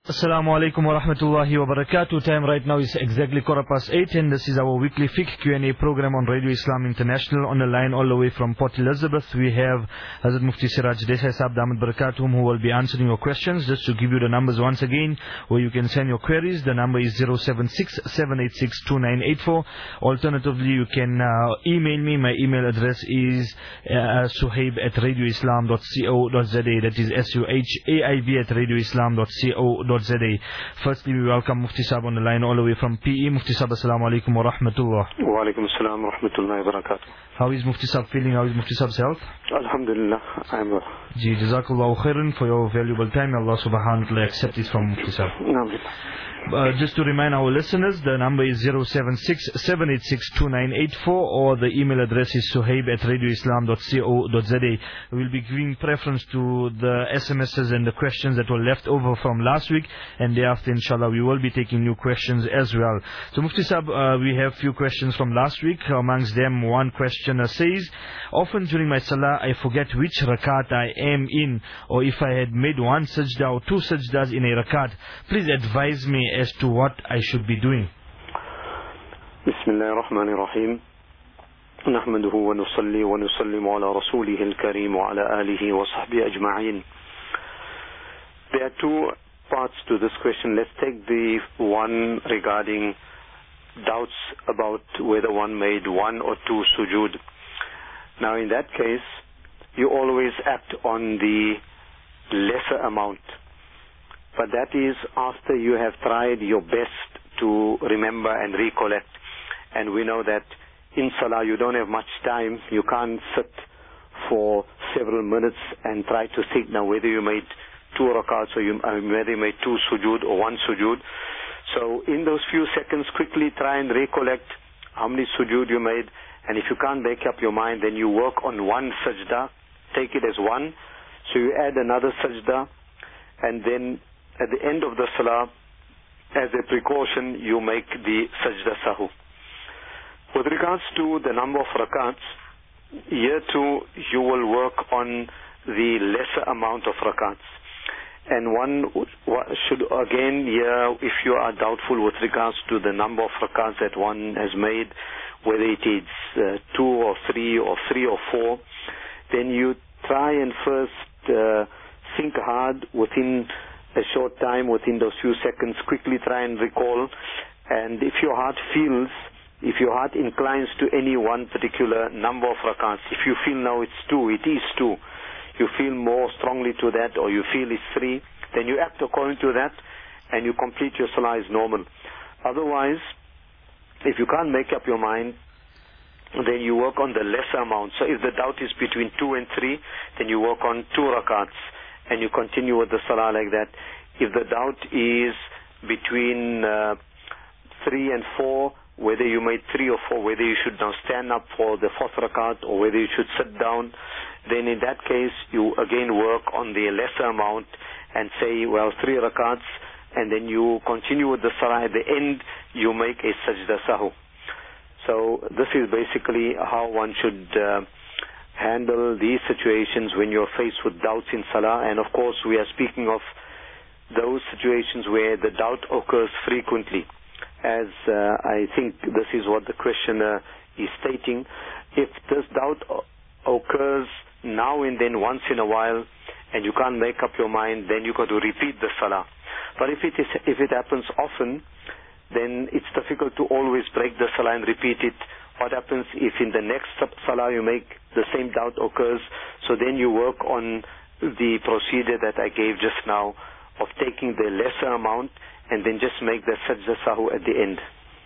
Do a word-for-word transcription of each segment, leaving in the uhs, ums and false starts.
Assalamu alaikum wa rahmatullahi wa barakatuh. Time right now is exactly quarter past eight, and this is our weekly fiqh Q and A program on Radio Islam International. On the line all the way from Port Elizabeth, we have Hazrat Mufti Siraj Desai Sahab Damat Barakatuhum, who will be answering your questions. Just to give you the numbers once again, where you can send your queries. The number is zero seven six, seven eight six, two nine eight four. Alternatively, you can uh, email me. My email address is uh, suhaib at radioislam dot co dot za. That is S U H A I B at radioislam dot co dot za. Firstly, we welcome Mufti Sahab on the line all the way from P E. Mufti Sahab, assalamu alaikum wa rahmatullah. Wa alaikum assalam wa rahmatullahi wa barakatuh. How is Mufti Sahab feeling? How is Mufti Sahab's health? Alhamdulillah, I am well. Ji, jazakallahu khairan for your valuable time. Allah subhanahu wa ta'ala accept it from Mufti Sahab. Uh, just to remind our listeners, the number is zero seven six, seven eight six, two nine eight four, or the email address is suhaib at radioislam dot co dot za. We will be giving preference to the S M Ses and the questions that were left over from last week, and thereafter inshallah we will be taking new questions as well. So Mufti Sahab, uh, we have few questions from last week. Amongst them, one questioner says, often during my salah I forget which rakat I am in, or if I had made one sajda or two sajdas in a rakat. Please advise me as to what I should be doing. Bismillah ar-Rahman ar-Rahim. نحمده ونصلي ونسلم على رسوله الكريم وعلى آله وصحبه أجمعين. There are two parts to this question. Let's take the one regarding doubts about whether one made one or two sujood. Now in that case, you always act on the lesser amount. But that is after you have tried your best to remember and recollect. And we know that in Salah you don't have much time. You can't sit for several minutes and try to think now whether you made two rakats or you, uh, whether you made two sujood or one sujood. So in those few seconds, quickly try and recollect how many sujood you made. And if you can't make up your mind, then you work on one sajda. Take it as one. So you add another sajda, and then at the end of the salah, as a precaution, you make the sajda sahu. With regards to the number of rakats, here too you will work on the lesser amount of rakats. And one should again here, if you are doubtful with regards to the number of rakats that one has made, whether it is uh, two or three or three or four, then you try and first uh, think hard within a short time, within those few seconds, quickly try and recall. And if your heart feels, if your heart inclines to any one particular number of rakats, if you feel now it's two, it is two, you feel more strongly to that, or you feel it's three, then you act according to that and you complete your salah as normal. Otherwise, if you can't make up your mind, then you work on the lesser amount. So if the doubt is between two and three, then you work on two rakats and you continue with the salah like that. If the doubt is between uh, three and four, whether you made three or four, whether you should now stand up for the fourth rakat or whether you should sit down, then in that case you again work on the lesser amount and say, well, three rakats, and then you continue with the salah. At the end you make a sajda sahu. So this is basically how one should uh, handle these situations when you're faced with doubts in salah. And of course we are speaking of those situations where the doubt occurs frequently, as uh, I think this is what the questioner is stating. If this doubt occurs now and then once in a while and you can't make up your mind, then you got to repeat the salah. But if it is, if it happens often, then it's difficult to always break the salah and repeat it. What happens if in the next salah you make the same doubt occurs? So then you work on the procedure that I gave just now of taking the lesser amount and then just make the sajda sahu at the end.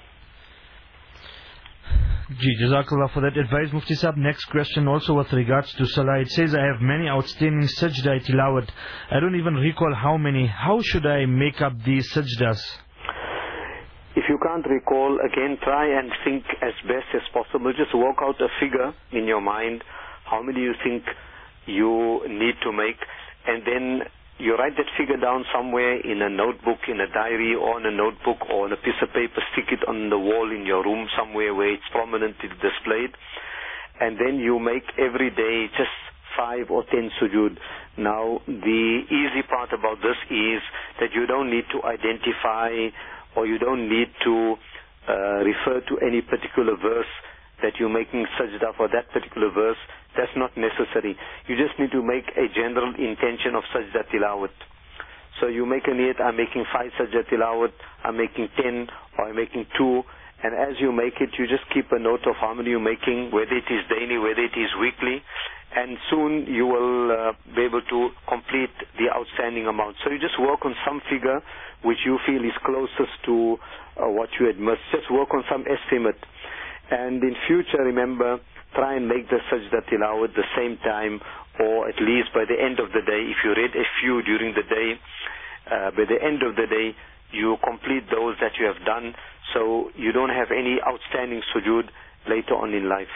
Ji, jazakallah for that advice, Mufti Sahab. Next question also with regards to salah. It says, I have many outstanding sajda tilawat. I don't even recall how many. How should I make up these sajdas? If you can't recall, again try and think as best as possible. Just work out a figure in your mind, how many you think you need to make, and then you write that figure down somewhere in a notebook, in a diary, or on a notebook, or on a piece of paper. Stick it on the wall in your room somewhere where it's prominently displayed. And then you make every day just five or ten sujood. Now, the easy part about this is that you don't need to identify or you don't need to uh, refer to any particular verse that you're making sajda for that particular verse. That's not necessary. You just need to make a general intention of sajda tilawat. So you make a niyat, I'm making five sajda tilawat, I'm making ten, or I'm making two. And as you make it, you just keep a note of how many you're making, whether it is daily, whether it is weekly. And soon you will uh, be able to complete the outstanding amount. So you just work on some figure which you feel is closest to uh, what you had missed. Just work on some estimate. And in future, remember, try and make the sajda tilawat the same time, or at least by the end of the day. If you read a few during the day, uh, by the end of the day, you complete those that you have done, so you don't have any outstanding sujood later on in life.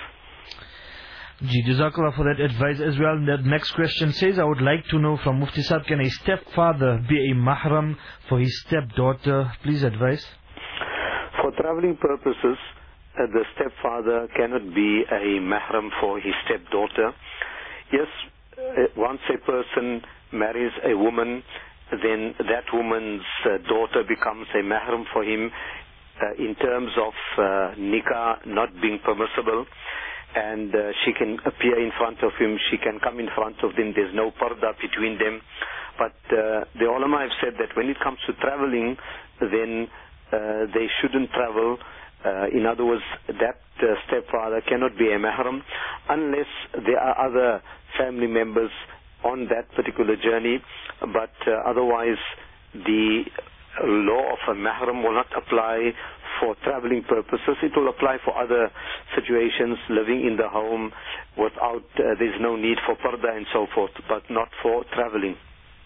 Ji, Jazakallah for that advice as well. The next question says, I would like to know from Mufti Saab, can a stepfather be a mahram for his stepdaughter? Please advise. For traveling purposes, uh, the stepfather cannot be a mahram for his stepdaughter. Yes, uh, once a person marries a woman, then that woman's uh, daughter becomes a mahram for him uh, in terms of uh, nikah not being permissible, and uh, she can appear in front of him, she can come in front of them, there's no parda between them. But uh, the ulama have said that when it comes to traveling, then uh, they shouldn't travel. Uh, in other words, that uh, stepfather cannot be a mahram unless there are other family members on that particular journey, but uh, otherwise the law of a mahram will not apply for traveling purposes. It will apply for other situations, living in the home without, uh, there's no need for parda and so forth, but not for traveling.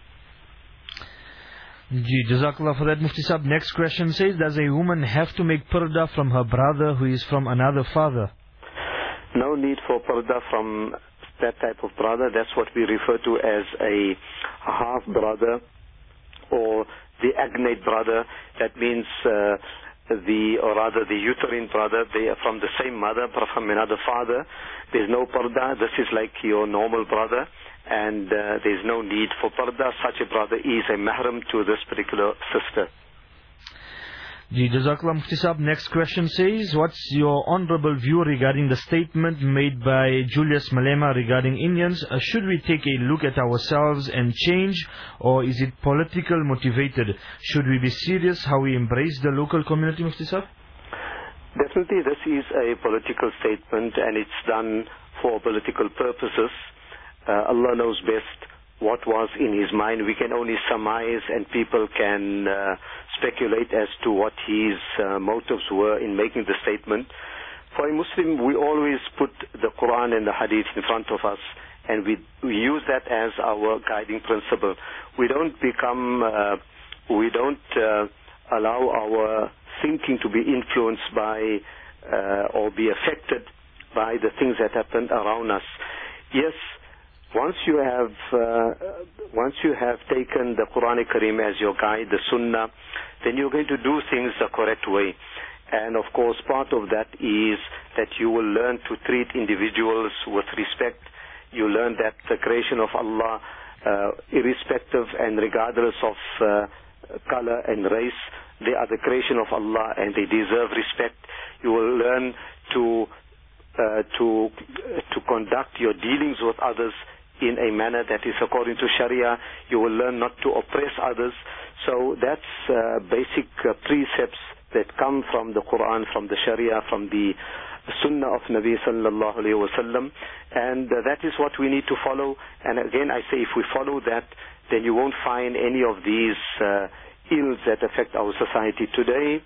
Ji, Jazakallah for that, Mufti Saab. Next question says, does a woman have to make parda from her brother who is from another father? No need for parda from that type of brother. That's what we refer to as a half brother or the agnate brother. That means uh, the, or rather the uterine brother. They are from the same mother but from another father. There's no parda. This is like your normal brother, and uh, there's no need for parda. Such a brother is a mahram to this particular sister. Ji, Jazakallah Mufti Saab. Next question says, what's your honorable view regarding the statement made by Julius Malema regarding Indians? Uh, should we take a look at ourselves and change, or is it political motivated? Should we be serious how we embrace the local community, Mufti Saab? Definitely this is a political statement, and it's done for political purposes. Uh, Allah knows best what was in his mind. We can only surmise, and people can uh, speculate as to what his uh, motives were in making the statement. For a Muslim, we always put the Quran and the Hadith in front of us, and we, we use that as our guiding principle. We don't become, uh, we don't uh, allow our thinking to be influenced by uh, or be affected by the things that happen around us. Yes, Once you have uh, once you have taken the Quran Kareem as your guide, the Sunnah, then you're going to do things the correct way. And of course, part of that is that you will learn to treat individuals with respect. You learn that the creation of Allah, uh, irrespective and regardless of uh, color and race, they are the creation of Allah and they deserve respect. You will learn to uh, to to conduct your dealings with others in a manner that is according to Sharia. You will learn not to oppress others. So that's uh, basic uh, precepts that come from the Quran, from the Sharia, from the Sunnah of Nabi sallallahu alayhi wa sallam. And uh, that is what we need to follow. And again, I say, if we follow that, then you won't find any of these uh, ills that affect our society today.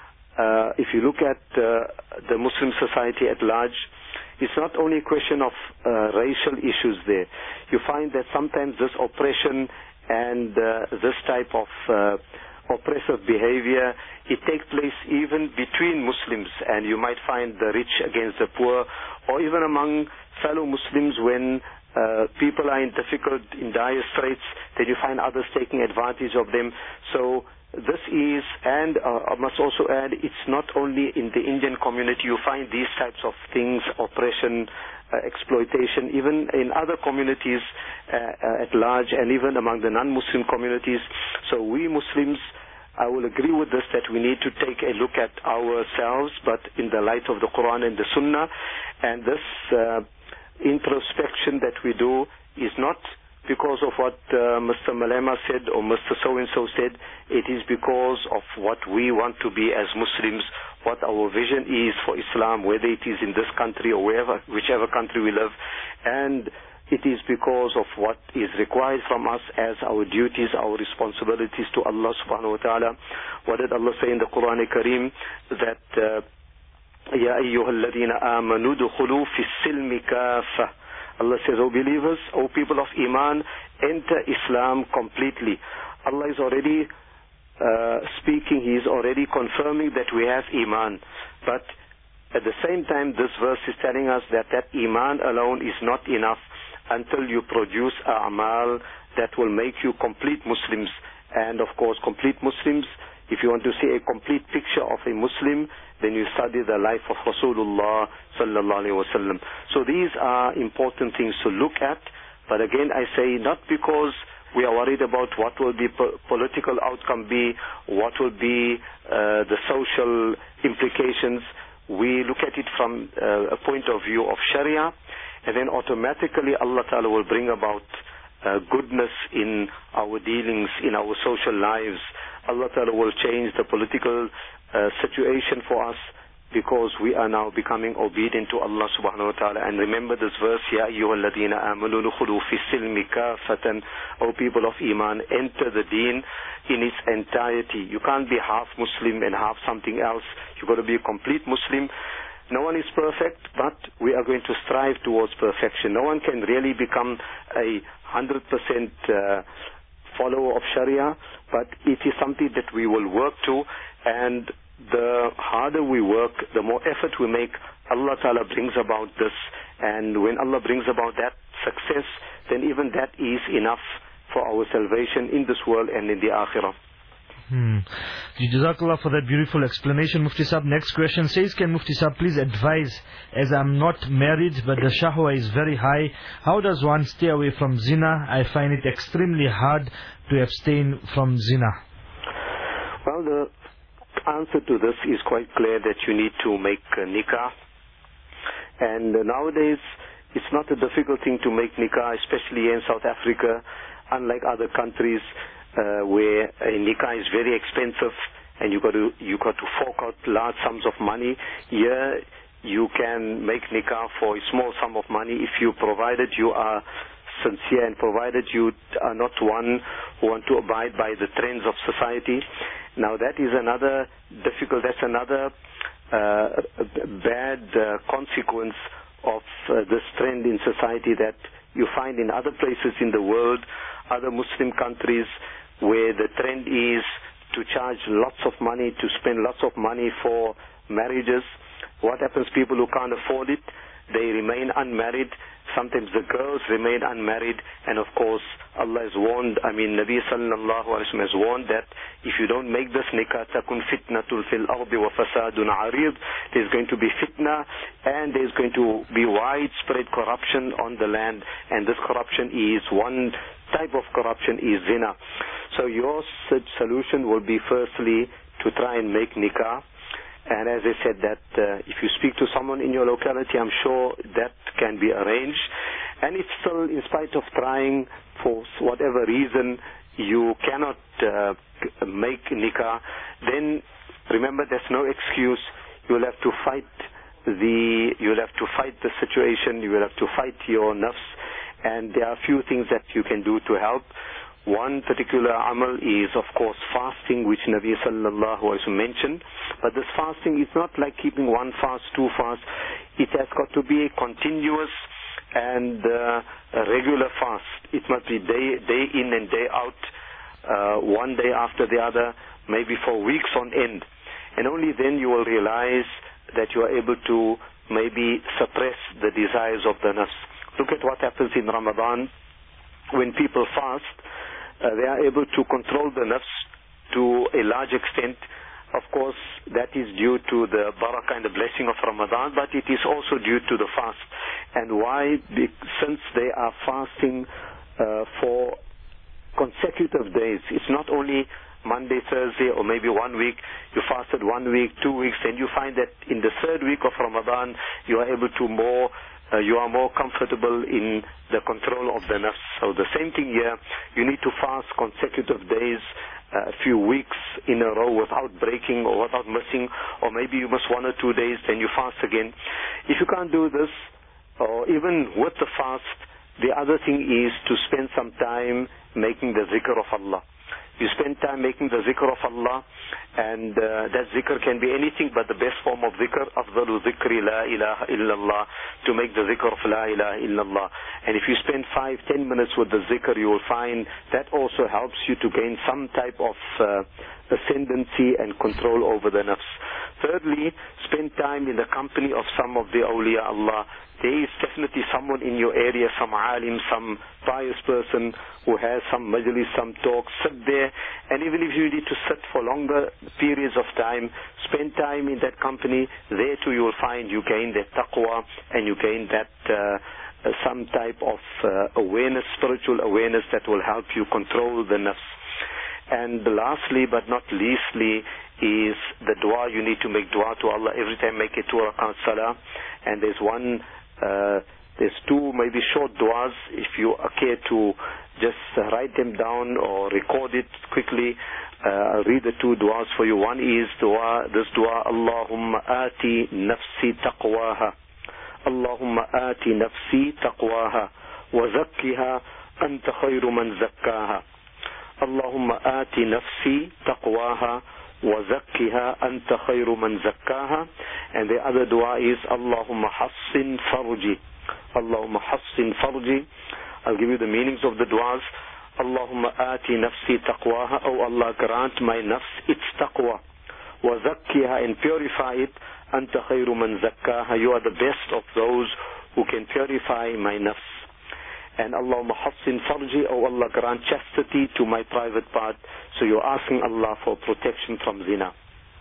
Uh, if you look at uh, the Muslim society at large, it's not only a question of uh, racial issues there. You find that sometimes this oppression and uh, this type of uh, oppressive behavior, it takes place even between Muslims, and you might find the rich against the poor, or even among fellow Muslims when uh, people are in difficult, in dire straits, then you find others taking advantage of them. So this is, and uh, I must also add, it's not only in the Indian community. You find these types of things, oppression, uh, exploitation, even in other communities uh, uh, at large, and even among the non-Muslim communities. So we Muslims, I will agree with this, that we need to take a look at ourselves, but in the light of the Quran and the Sunnah. And this uh, introspection that we do is not because of what uh, Mister Malema said or Mister So-and-so said. It is because of what we want to be as Muslims, what our vision is for Islam, whether it is in this country or wherever, whichever country we live. And it is because of what is required from us as our duties, our responsibilities to Allah subhanahu wa ta'ala. What did Allah say in the Quran Kareem? That Ya ayyuhal ladhina amanu dukhulu fi silmi kafa. Allah says, O believers, O people of Iman, enter Islam completely. Allah is already uh, speaking, He is already confirming that we have Iman. But at the same time, this verse is telling us that that Iman alone is not enough until you produce a'mal that will make you complete Muslims. And of course, complete Muslims, if you want to see a complete picture of a Muslim, then you study the life of Rasulullah sallallahu alaihi wasallam. So these are important things to look at. But again, I say, not because we are worried about what will the po political outcome be, what will be uh, the social implications. We look at it from uh, a point of view of Sharia, and then automatically Allah Ta'ala will bring about uh, goodness in our dealings, in our social lives. Allah Ta'ala will change the political uh, situation for us, because we are now becoming obedient to Allah subhanahu wa ta'ala. And remember this verse, Ya ayyuhal ladhina amanu dukhulu fi silmi kafatan. O people of Iman, enter the deen in its entirety. You can't be half Muslim and half something else. You've got to be a complete Muslim. No one is perfect, but we are going to strive towards perfection. No one can really become a hundred percent uh, follower of Sharia, but it is something that we will work to, and the harder we work, the more effort we make, Allah Ta'ala brings about this. And when Allah brings about that success, then even that is enough for our salvation in this world and in the Akhirah. Hmm. Jazakallah for that beautiful explanation, Mufti Sahib. Next question says, can Mufti Sahib please advise, as I'm not married but the shahwa is very high, how does one stay away from zina? I find it extremely hard to abstain from zina. Well, the answer to this is quite clear, that you need to make uh, nikah. And uh, nowadays, it's not a difficult thing to make nikah, especially in South Africa, unlike other countries uh, where a nikah is very expensive and you got to you got to fork out large sums of money. Here, you can make nikah for a small sum of money if you provided you are sincere and provided you are not one who want to abide by the trends of society. Now that is another difficult, that's another uh, bad uh, consequence of uh, this trend in society that you find in other places in the world, other Muslim countries, where the trend is to charge lots of money, to spend lots of money for marriages. What happens? People who can't afford it, they remain unmarried. Sometimes the girls remain unmarried, and of course Allah has warned, I mean Nabi sallallahu alaihi wasallam has warned that if you don't make this nikah, takun fitnatul fil ardi wa fasadun arid, there's going to be fitna and there's going to be widespread corruption on the land, and this corruption is one type of corruption is zina. So your solution will be firstly to try and make nikah. And as I said, that uh, if you speak to someone in your locality, I'm sure that can be arranged. And if still, in spite of trying, for whatever reason, you cannot uh, make nikah, then remember there's no excuse. You will have to fight the, you will have to fight the situation. You will have to fight your nafs. And there are a few things that you can do to help. One particular amal is, of course, fasting, which Nabi sallallahu alaihi wasallam mentioned. But this fasting is not like keeping one fast, two fasts. It has got to be a continuous and uh, a regular fast. It must be day, day in and day out, uh, one day after the other, maybe for weeks on end. And only then you will realize that you are able to maybe suppress the desires of the nafs. Look at what happens in Ramadan. When people fast, Uh, they are able to control the nafs to a large extent. Of course, that is due to the barakah and the blessing of Ramadan, but it is also due to the fast. And why? Since they are fasting uh, for consecutive days. It's not only Monday, Thursday, or maybe one week. You fasted one week, two weeks, and you find that in the third week of Ramadan, you are able to more, uh, you are more comfortable in the control of the nafs. So the same thing here, you need to fast consecutive days, a few weeks in a row without breaking or without missing, or maybe you miss one or two days, then you fast again. If you can't do this, or even with the fast, the other thing is to spend some time making the zikr of Allah. You spend time making the zikr of Allah, and uh, that zikr can be anything, but the best form of zikr, afdalu zikri la ilaha illallah, to make the zikr of la ilaha illallah. And if you spend five, ten minutes with the zikr, you will find that also helps you to gain some type of uh, ascendancy and control over the nafs. Thirdly, spend time in the company of some of the awliya Allah. There is definitely someone in your area, some alim, some pious person who has some majlis, some talk. Sit there, and even if you need to sit for longer periods of time, spend time in that company. There too you will find you gain that taqwa, and you gain that uh, uh, some type of uh, awareness, spiritual awareness that will help you control the nafs. And lastly, but not leastly, is the dua. You need to make dua to Allah every time. Make it two rakat salah, and there's one. Uh, there's two maybe short du'as. If you care to just uh, write them down or record it quickly, uh, I'll read the two du'as for you. One is dua, this dua, Allahumma ati nafsi taqwaha, Allahumma ati nafsi taqwaha, wa zakkiha anta khayru man zakkaha, Allahumma ati nafsi taqwaha, وَزَكِّهَا أَنْتَ خَيْرُ مَنْ زَكَّاهَا. And the other dua is Allahumma hassin farji, Allahumma hassin farji. I'll give you the meanings of the duas. Allahumma ati nafsi taqwaha, oh Allah, grant my nafs its taqwa. وَزَكِّهَا, and purify it. أَنْتَ خَيْرُ مَنْ زَكَّاهَا, you are the best of those who can purify my nafs. And Allahumma hassin farji, oh Allah, grant chastity to my private part. So you're asking Allah for protection from zina.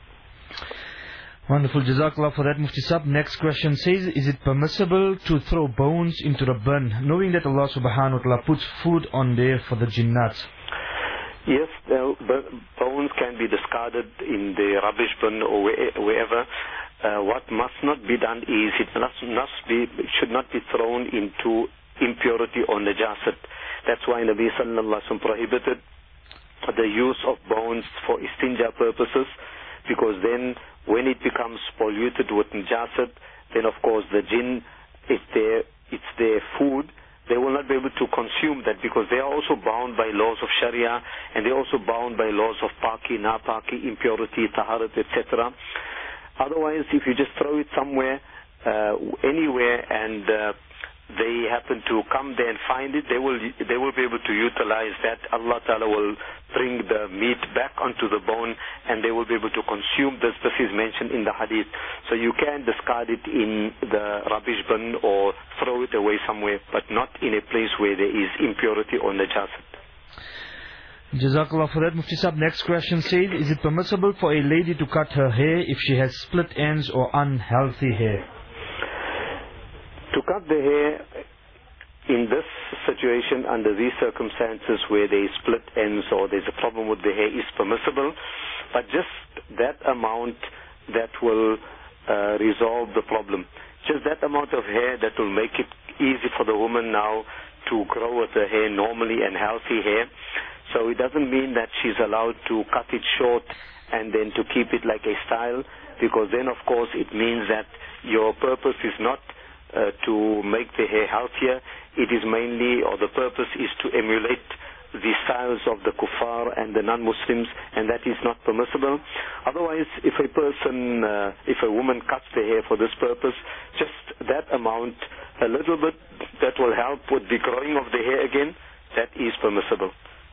Wonderful. Jazakallah for that, Mufti Sahib. Next question says, is it permissible to throw bones into the bin, knowing that Allah subhanahu wa ta'ala puts food on there for the jinnat? Yes, the bones can be discarded in the rubbish bin or wherever. Uh, what must not be done is, it must, must be, it should not be thrown into impurity or najasat. That's why Nabi sallallahu alaihi wasallam prohibited the use of bones for istinja purposes, because then when it becomes polluted with najasat, then of course the jinn, if they, it's their food, they will not be able to consume that, because they are also bound by laws of Sharia, and they're also bound by laws of paki, napaki, impurity, taharat, et cetera. Otherwise, if you just throw it somewhere, uh, anywhere, and uh, they happen to come there and find it, they will they will be able to utilize that. Allah Ta'ala will bring the meat back onto the bone, and they will be able to consume this. This is mentioned in the hadith. So you can discard it in the rubbish bin or throw it away somewhere, but not in a place where there is impurity or najasat. Jazakallah for that, Mufti Sahib. Next question says, is it permissible for a lady to cut her hair if she has split ends or unhealthy hair? To cut the hair in this situation, under these circumstances where there is split ends or there's a problem with the hair, is permissible, but just that amount that will uh, resolve the problem. Just that amount of hair that will make it easy for the woman now to grow with her hair normally and healthy hair. So it doesn't mean that she's allowed to cut it short and then to keep it like a style, because then of course it means that your purpose is not Uh, to make the hair healthier. It is mainly, or the purpose is to emulate the styles of the kuffar and the non-Muslims, and that is not permissible. Otherwise, if a person, uh, if a woman cuts the hair for this purpose, just that amount, a little bit, that will help with the growing of the hair again, that is permissible.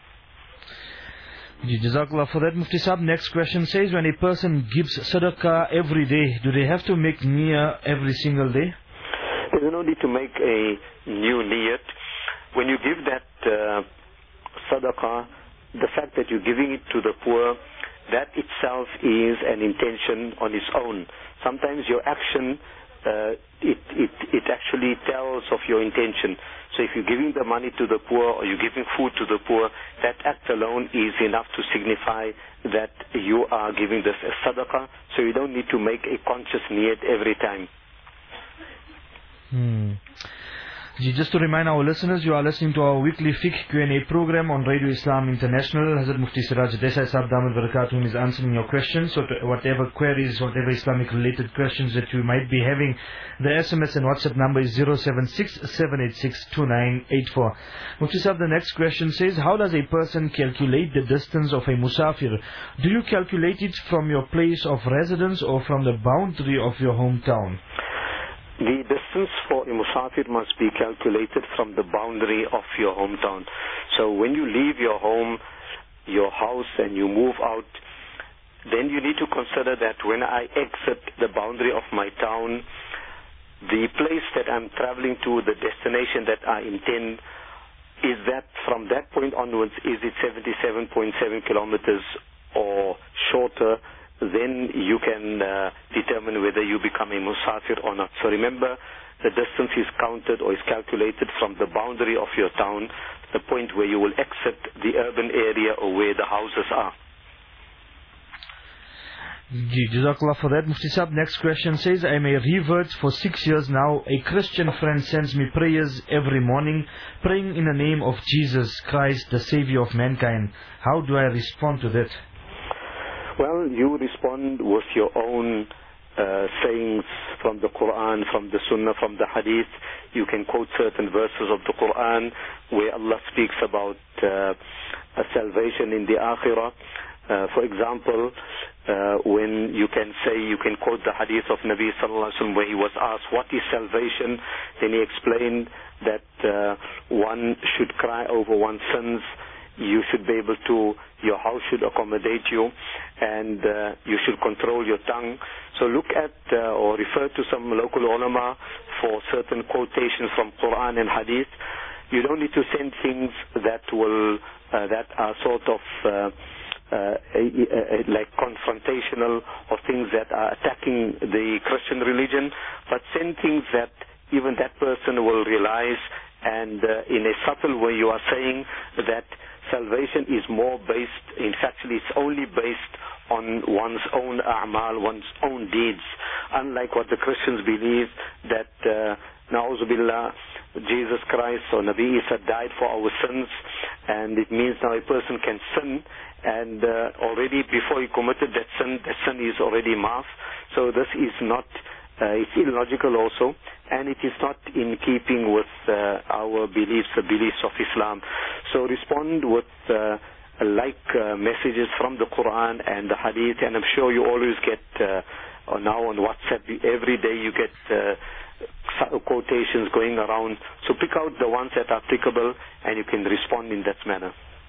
Jazakallah for that, Mufti Sahib. Next question says, when a person gives sadaqah every day, do they have to make niyyah every single day? There's no need to make a new niyat. When you give that uh, sadaqah, the fact that you're giving it to the poor, that itself is an intention on its own. Sometimes your action, uh, it, it, it actually tells of your intention. So if you're giving the money to the poor or you're giving food to the poor, that act alone is enough to signify that you are giving this as sadaqah. So you don't need to make a conscious niyat every time. Hmm. Just to remind our listeners, you are listening to our weekly fiqh Q and A program on Radio Islam International. Hazrat Mufti Siraj Desai Sahab Damat Barakatuh is answering your questions. So to whatever queries, whatever Islamic related questions that you might be having, the S M S and WhatsApp number is zero seven six, seven eight six, two nine eight four. Mufti Sahab, the next question says, how does a person calculate the distance of a musafir? Do you calculate it from your place of residence or from the boundary of your hometown? The distance for a musafir must be calculated from the boundary of your hometown. So when you leave your home, your house, and you move out, then you need to consider that when I exit the boundary of my town, the place that I'm traveling to, the destination that I intend, is that from that point onwards, is it seventy-seven point seven kilometers or shorter? Then you can uh, determine whether you become a musafir or not. So remember, the distance is counted or is calculated from the boundary of your town, the point where you will exit the urban area or where the houses are. Jazakallah for that. Mufti Sahab, next question says, I'm a revert for six years now. A Christian friend sends me prayers every morning, praying in the name of Jesus Christ, the Savior of mankind. How do I respond to that? Well, you respond with your own uh, sayings from the Quran, from the Sunnah, from the Hadith. You can quote certain verses of the Quran where Allah speaks about uh, a salvation in the Akhirah. Uh, for example, uh, when you can say, you can quote the Hadith of Nabi Sallallahu Alaihi Wasallam where he was asked, what is salvation? Then he explained that uh, one should cry over one's sins. You should be able to, your house should accommodate you, and uh, you should control your tongue. So look at uh, or refer to some local ulama for certain quotations from Quran and Hadith. You don't need to send things that will, uh, that are sort of uh, uh, uh, uh, like confrontational or things that are attacking the Christian religion, but send things that even that person will realize, and uh, in a subtle way you are saying that salvation is more based, in fact it's only based on one's own a'mal, one's own deeds. Unlike what the Christians believe that uh, na'uzubillah, Jesus Christ or Nabi Isa died for our sins, and it means now a person can sin, and uh, already before he committed that sin, that sin is already maaf. So this is not, uh, it's illogical also, and it is not in keeping with uh, our beliefs, the beliefs of Islam. So respond with uh, like uh, messages from the Quran and the Hadith, and I'm sure you always get uh, now on WhatsApp, every day you get uh, quotations going around. So pick out the ones that are applicable and you can respond in that manner.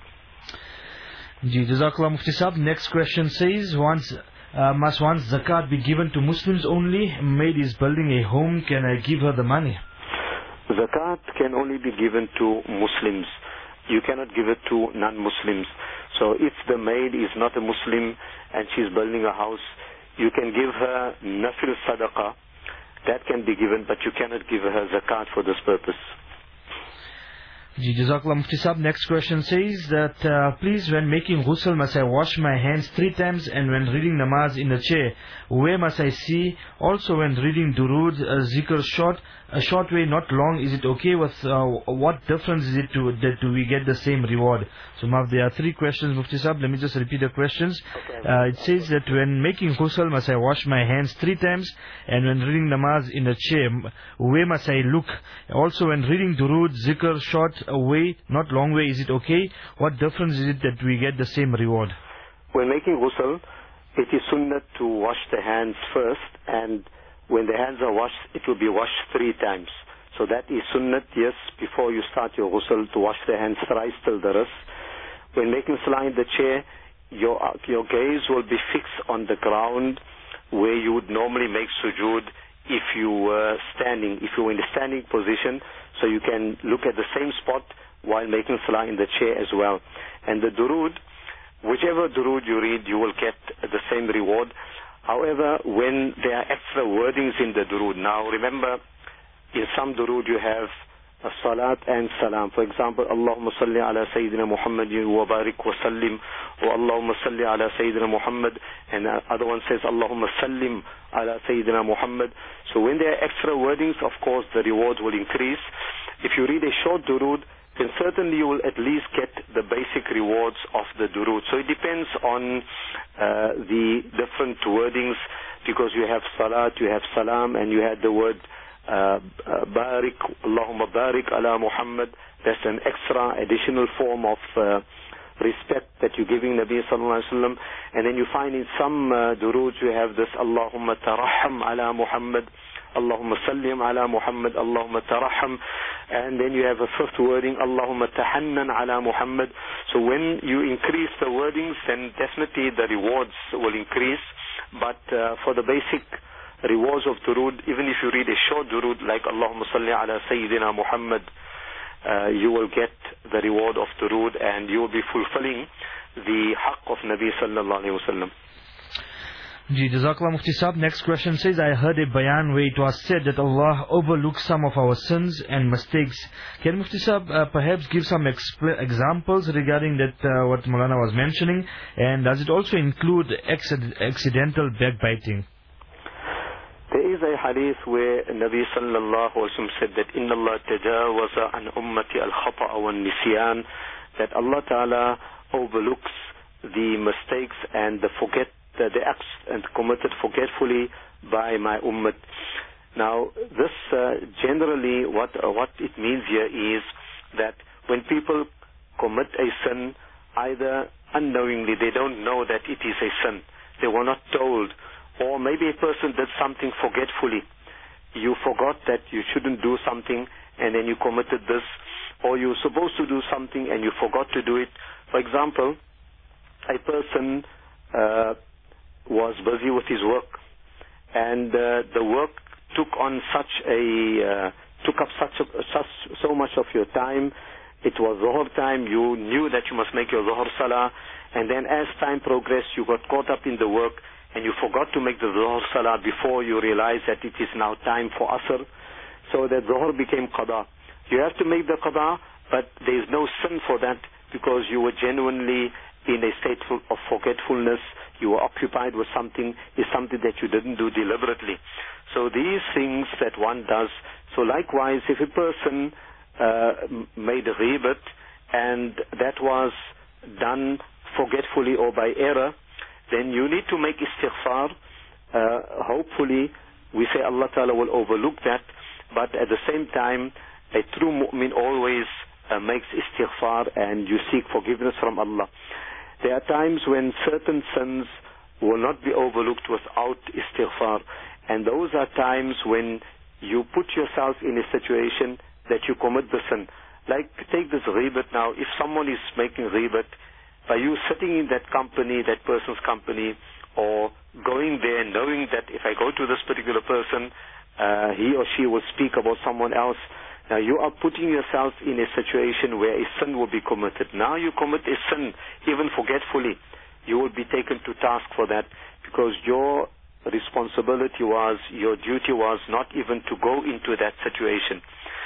Ji, Jazakallah Mufti Sahab. Next question says, once uh, must one's zakat be given to Muslims only? Maid is building a home, can I give her the money? Zakat can only be given to Muslims. You cannot give it to non-Muslims. So if the maid is not a Muslim and she's building a house, you can give her nafil sadaqah. That can be given, but you cannot give her zakat for this purpose. Ji, Jazakallah Mufti Sahab. Next question says that, uh, please, when making ghusl, must I wash my hands three times? And when reading namaz in the chair, where must I see? Also, when reading durood, uh, zikr short, a short way, not long, is it okay? With uh, what difference is it to that do we get the same reward? So, Maaf, there are three questions, Mufti Sahab. Let me just repeat the questions. Uh, it says that when making ghusl, must I wash my hands three times? And when reading namaz in the chair, where must I look? Also, when reading durood, zikr short, a way, not long way, is it okay? What difference is it that we get the same reward? When making ghusl, it is sunnah to wash the hands first, and when the hands are washed, it will be washed three times. So that is sunnah, yes, before you start your ghusl, to wash the hands thrice till the wrist. When making salah in the chair, your, your gaze will be fixed on the ground where you would normally make sujood if you were standing, if you were in the standing position. So you can look at the same spot while making salah in the chair as well. And the durood, whichever durood you read, you will get the same reward. However, when there are extra wordings in the durood, now remember, in some durood you have a salat and salam. For example, Allahumma salli ala Sayyidina Muhammadin wa barik wa sallim, or Allahumma salli ala Sayyidina Muhammad, and the other one says Allahumma sallim ala Sayyidina Muhammad. So when there are extra wordings, of course the rewards will increase. If you read a short durood, then certainly you will at least get the basic rewards of the durood. So it depends on uh, the different wordings, because you have salat, you have salam, and you had the word uh, uh, barik, Allahumma barik ala Muhammad. That's an extra additional form of uh, respect that you're giving Nabi sallallahu alaihi wasallam. And then you find in some uh, duroods you have this Allahumma taraham ala Muhammad, Allahumma sallim ala Muhammad, Allahumma taraham. And then you have a fifth wording, Allahumma tahannan ala Muhammad. So when you increase the wordings, then definitely the rewards will increase. But uh, for the basic rewards of durood, even if you read a short durood like Allahumma salli ala Sayyidina Muhammad, uh, you will get the reward of durood, and you will be fulfilling the haqq of Nabi sallallahu alayhi wa sallam. Ji, Jazakallah Mufti Sahib. Next question says, I heard a bayan where it was said that Allah overlooks some of our sins and mistakes. Can Mufti Sahib uh, perhaps give some expl- examples regarding that, uh, what Maulana was mentioning? And does it also include acc- accidental backbiting? There is a hadith where Nabi sallallahu alaihi wasallam said that Inna Allah tajawaza an ummati al-khata'a wa nisyan, that Allah Ta'ala overlooks the mistakes and the forget the, the acts and committed forgetfully by my ummah. Now, this uh, generally what uh, what it means here is that when people commit a sin, either unknowingly, they don't know that it is a sin, they were not told, or maybe a person did something forgetfully. You forgot that you shouldn't do something, and then you committed this, or you're supposed to do something and you forgot to do it. For example, a person uh, was busy with his work, and uh, the work took on such a uh, took up such, a, such so much of your time. It was Zuhr time. You knew that you must make your Zuhr Salah, and then as time progressed, you got caught up in the work, and you forgot to make the Zuhr Salah before you realized that it is now time for Asr. So that Zuhr became Qada. You have to make the Qada, but there is no sin for that, because you were genuinely in a state of forgetfulness. You were occupied with something, is something that you didn't do deliberately. So these things that one does. So likewise, if a person uh, made a ghibat, and that was done forgetfully or by error, then you need to make istighfar. Uh, hopefully, we say Allah Ta'ala will overlook that, but at the same time, a true mu'min always uh, makes istighfar, and you seek forgiveness from Allah. There are times when certain sins will not be overlooked without istighfar, and those are times when you put yourself in a situation that you commit the sin. Like, take this ghibat now. If someone is making ghibat, by you sitting in that company, that person's company, or going there knowing that if I go to this particular person, uh, he or she will speak about someone else, now you are putting yourself in a situation where a sin will be committed. Now you commit a sin, even forgetfully. You will be taken to task for that, because your responsibility was, your duty was not even to go into that situation.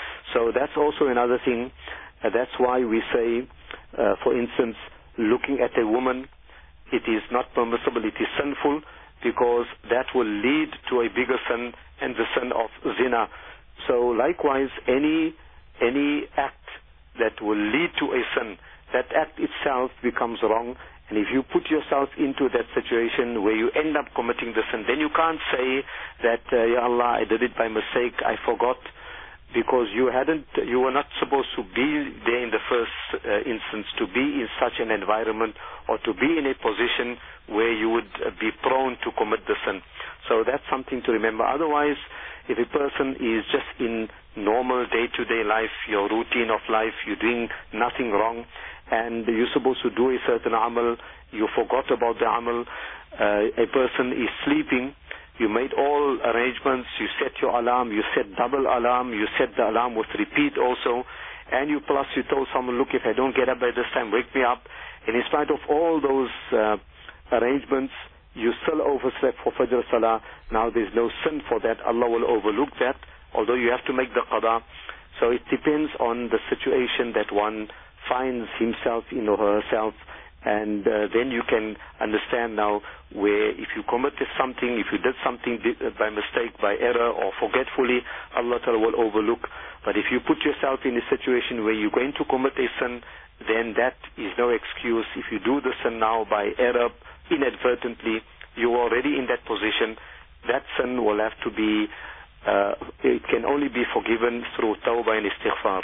So that's also another thing. Uh, that's why we say, uh, for instance, looking at a woman, it is not permissible, it is sinful, because that will lead to a bigger sin, and the sin of zina. So likewise, any any act that will lead to a sin, that act itself becomes wrong. And if you put yourself into that situation where you end up committing the sin, then you can't say that, uh, Ya Allah, I did it by mistake, I forgot, because you hadn't, you were not supposed to be there in the first uh, instance, to be in such an environment, or to be in a position where you would uh, be prone to commit the sin. So that's something to remember. Otherwise, if a person is just in normal day-to-day life, your routine of life, you're doing nothing wrong, and you're supposed to do a certain amal, you forgot about the amal, uh, a person is sleeping, you made all arrangements, you set your alarm, you set double alarm, you set the alarm with repeat also, and you plus you told someone, look, if I don't get up by this time, wake me up. And in spite of all those uh, arrangements, you still overslept for Fajr Salah, now there's no sin for that. Allah will overlook that, although you have to make the qada. So it depends on the situation that one finds himself in or herself, and uh, then you can understand now where if you committed something, if you did something by mistake, by error or forgetfully, Allah Ta'ala will overlook. But if you put yourself in a situation where you're going to commit a sin, then that is no excuse. If you do the sin now by error, inadvertently, you're already in that position, that sin will have to be Uh, it can only be forgiven through tawbah and istighfar.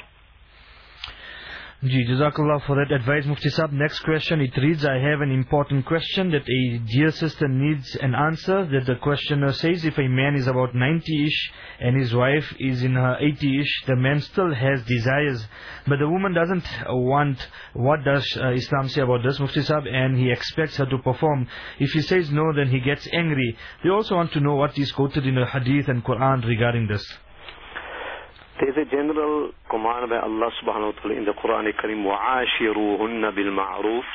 Ji, Jazakallah for that advice, Mufti Sahib. Next question, it reads, I have an important question that a dear sister needs an answer. That the questioner says, if a man is about ninety-ish and his wife is in her eighty-ish, the man still has desires, but the woman doesn't want. What does uh, Islam say about this, Mufti Sahib? And he expects her to perform. If he says no, then he gets angry. They also want to know what is quoted in the Hadith and Quran regarding this. There's a general command by Allah subhanahu wa ta'ala in the Quran Kareem, وَعَاشِرُوهُنَّ بِالْمَعْرُوفِ,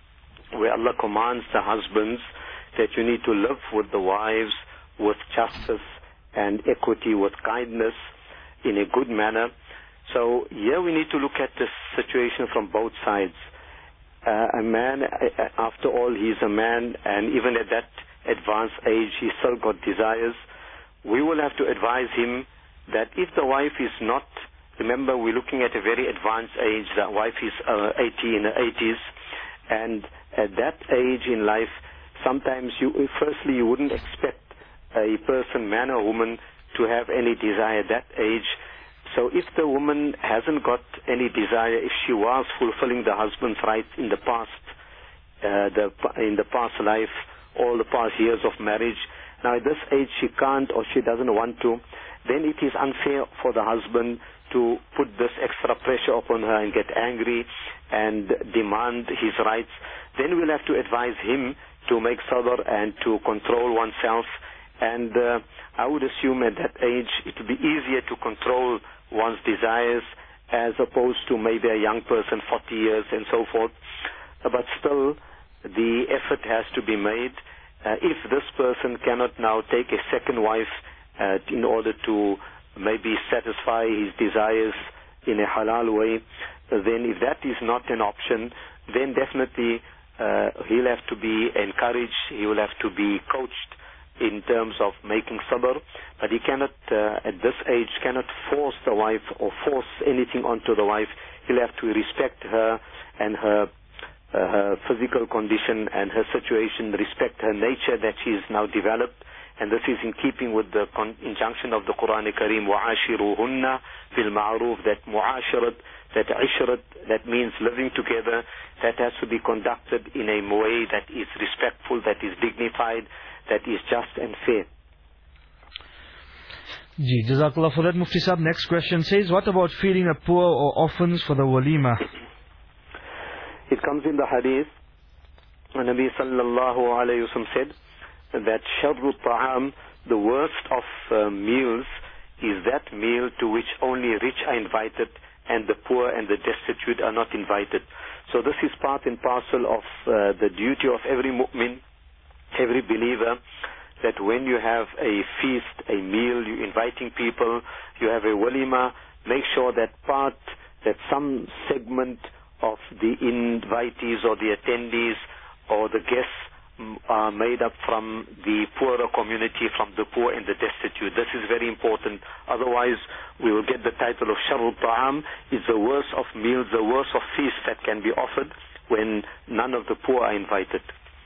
where Allah commands the husbands that you need to live with the wives with justice and equity, with kindness, in a good manner. So here we need to look at this situation from both sides. Uh, a man, after all, he's a man, and even at that advanced age, he's still got desires. We will have to advise him that if the wife is not, remember we're looking at a very advanced age, the wife is uh, eighty, in her eighties, and at that age in life, sometimes you, firstly you wouldn't expect a person, man or woman, to have any desire at that age. So if the woman hasn't got any desire, if she was fulfilling the husband's rights in the past, uh, the, in the past life, all the past years of marriage, now at this age she can't or she doesn't want to, then it is unfair for the husband to put this extra pressure upon her and get angry and demand his rights. Then we'll have to advise him to make sabr and to control oneself. And uh, I would assume at that age it will be easier to control one's desires as opposed to maybe a young person, forty years and so forth. But still, the effort has to be made. Uh, if this person cannot now take a second wife Uh, in order to maybe satisfy his desires in a halal way, uh, then if that is not an option, then definitely uh, he'll have to be encouraged, he will have to be coached in terms of making sabr, but he cannot, uh, at this age, cannot force the wife or force anything onto the wife. He'll have to respect her and her uh, her physical condition and her situation, respect her nature that she is now developed. And this is in keeping with the con- injunction of the Quran Kareem, وَعَاشِرُوهُنَّ بِالْمَعْرُوفِ, that mu'asharat, that ishrat, that means living together, that has to be conducted in a way that is respectful, that is dignified, that is just and fair. Ji, Jazakallah for that, Mufti Sahib. Next question says, what about feeding the poor or orphans for the walima? It comes in the hadith, the Nabi sallallahu alayhi wa sallam said, that sharru ta'am, the worst of uh, meals, is that meal to which only rich are invited and the poor and the destitute are not invited. So this is part and parcel of uh, the duty of every mu'min, every believer, that when you have a feast, a meal, you're inviting people, you have a walima, make sure that part, that some segment of the invitees or the attendees or the guests are made up from the poorer community, from the poor and the destitute. This is very important. Otherwise, we will get the title of Sharru Ta'am. It's the worst of meals, the worst of feasts that can be offered when none of the poor are invited.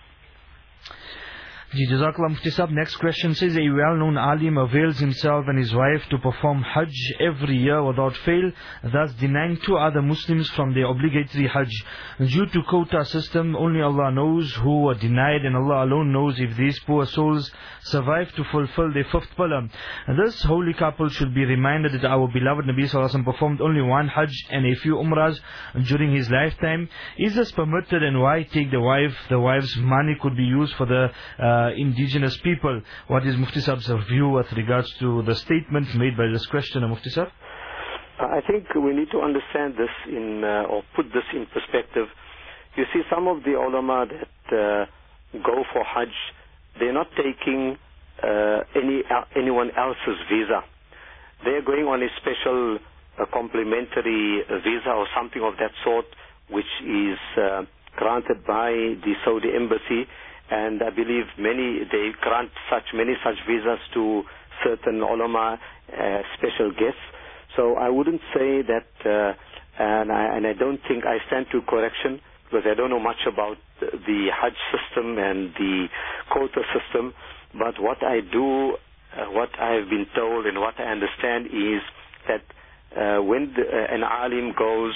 Ji, Jazakallah Mufti Sahib. Next question says, a well-known alim avails himself and his wife to perform Hajj every year without fail, thus denying two other Muslims from their obligatory Hajj. Due to quota system, only Allah knows who were denied, and Allah alone knows if these poor souls survive to fulfill their fifth pillar. This holy couple should be reminded that our beloved Nabi Sallallahu Alaihi Wasallam performed only one Hajj and a few Umrahs during his lifetime. Is this permitted, and why take the wife? The wife's money could be used for the uh, indigenous people. What is Mufti Sahib's view with regards to the statement made by this questioner, Mufti Sahib? I think we need to understand this in, uh, or put this in perspective. You see, some of the ulama that uh, go for Hajj, they're not taking uh, any uh, anyone else's visa. They're going on a special uh, complimentary visa or something of that sort, which is uh, granted by the Saudi embassy. And I believe many, they grant such many such visas to certain ulama, uh, special guests. So I wouldn't say that, uh, and, I, and I don't think I stand to correction, because I don't know much about the Hajj system and the quota system. But what I do, uh, what I have been told and what I understand is that uh, when the, uh, an alim goes,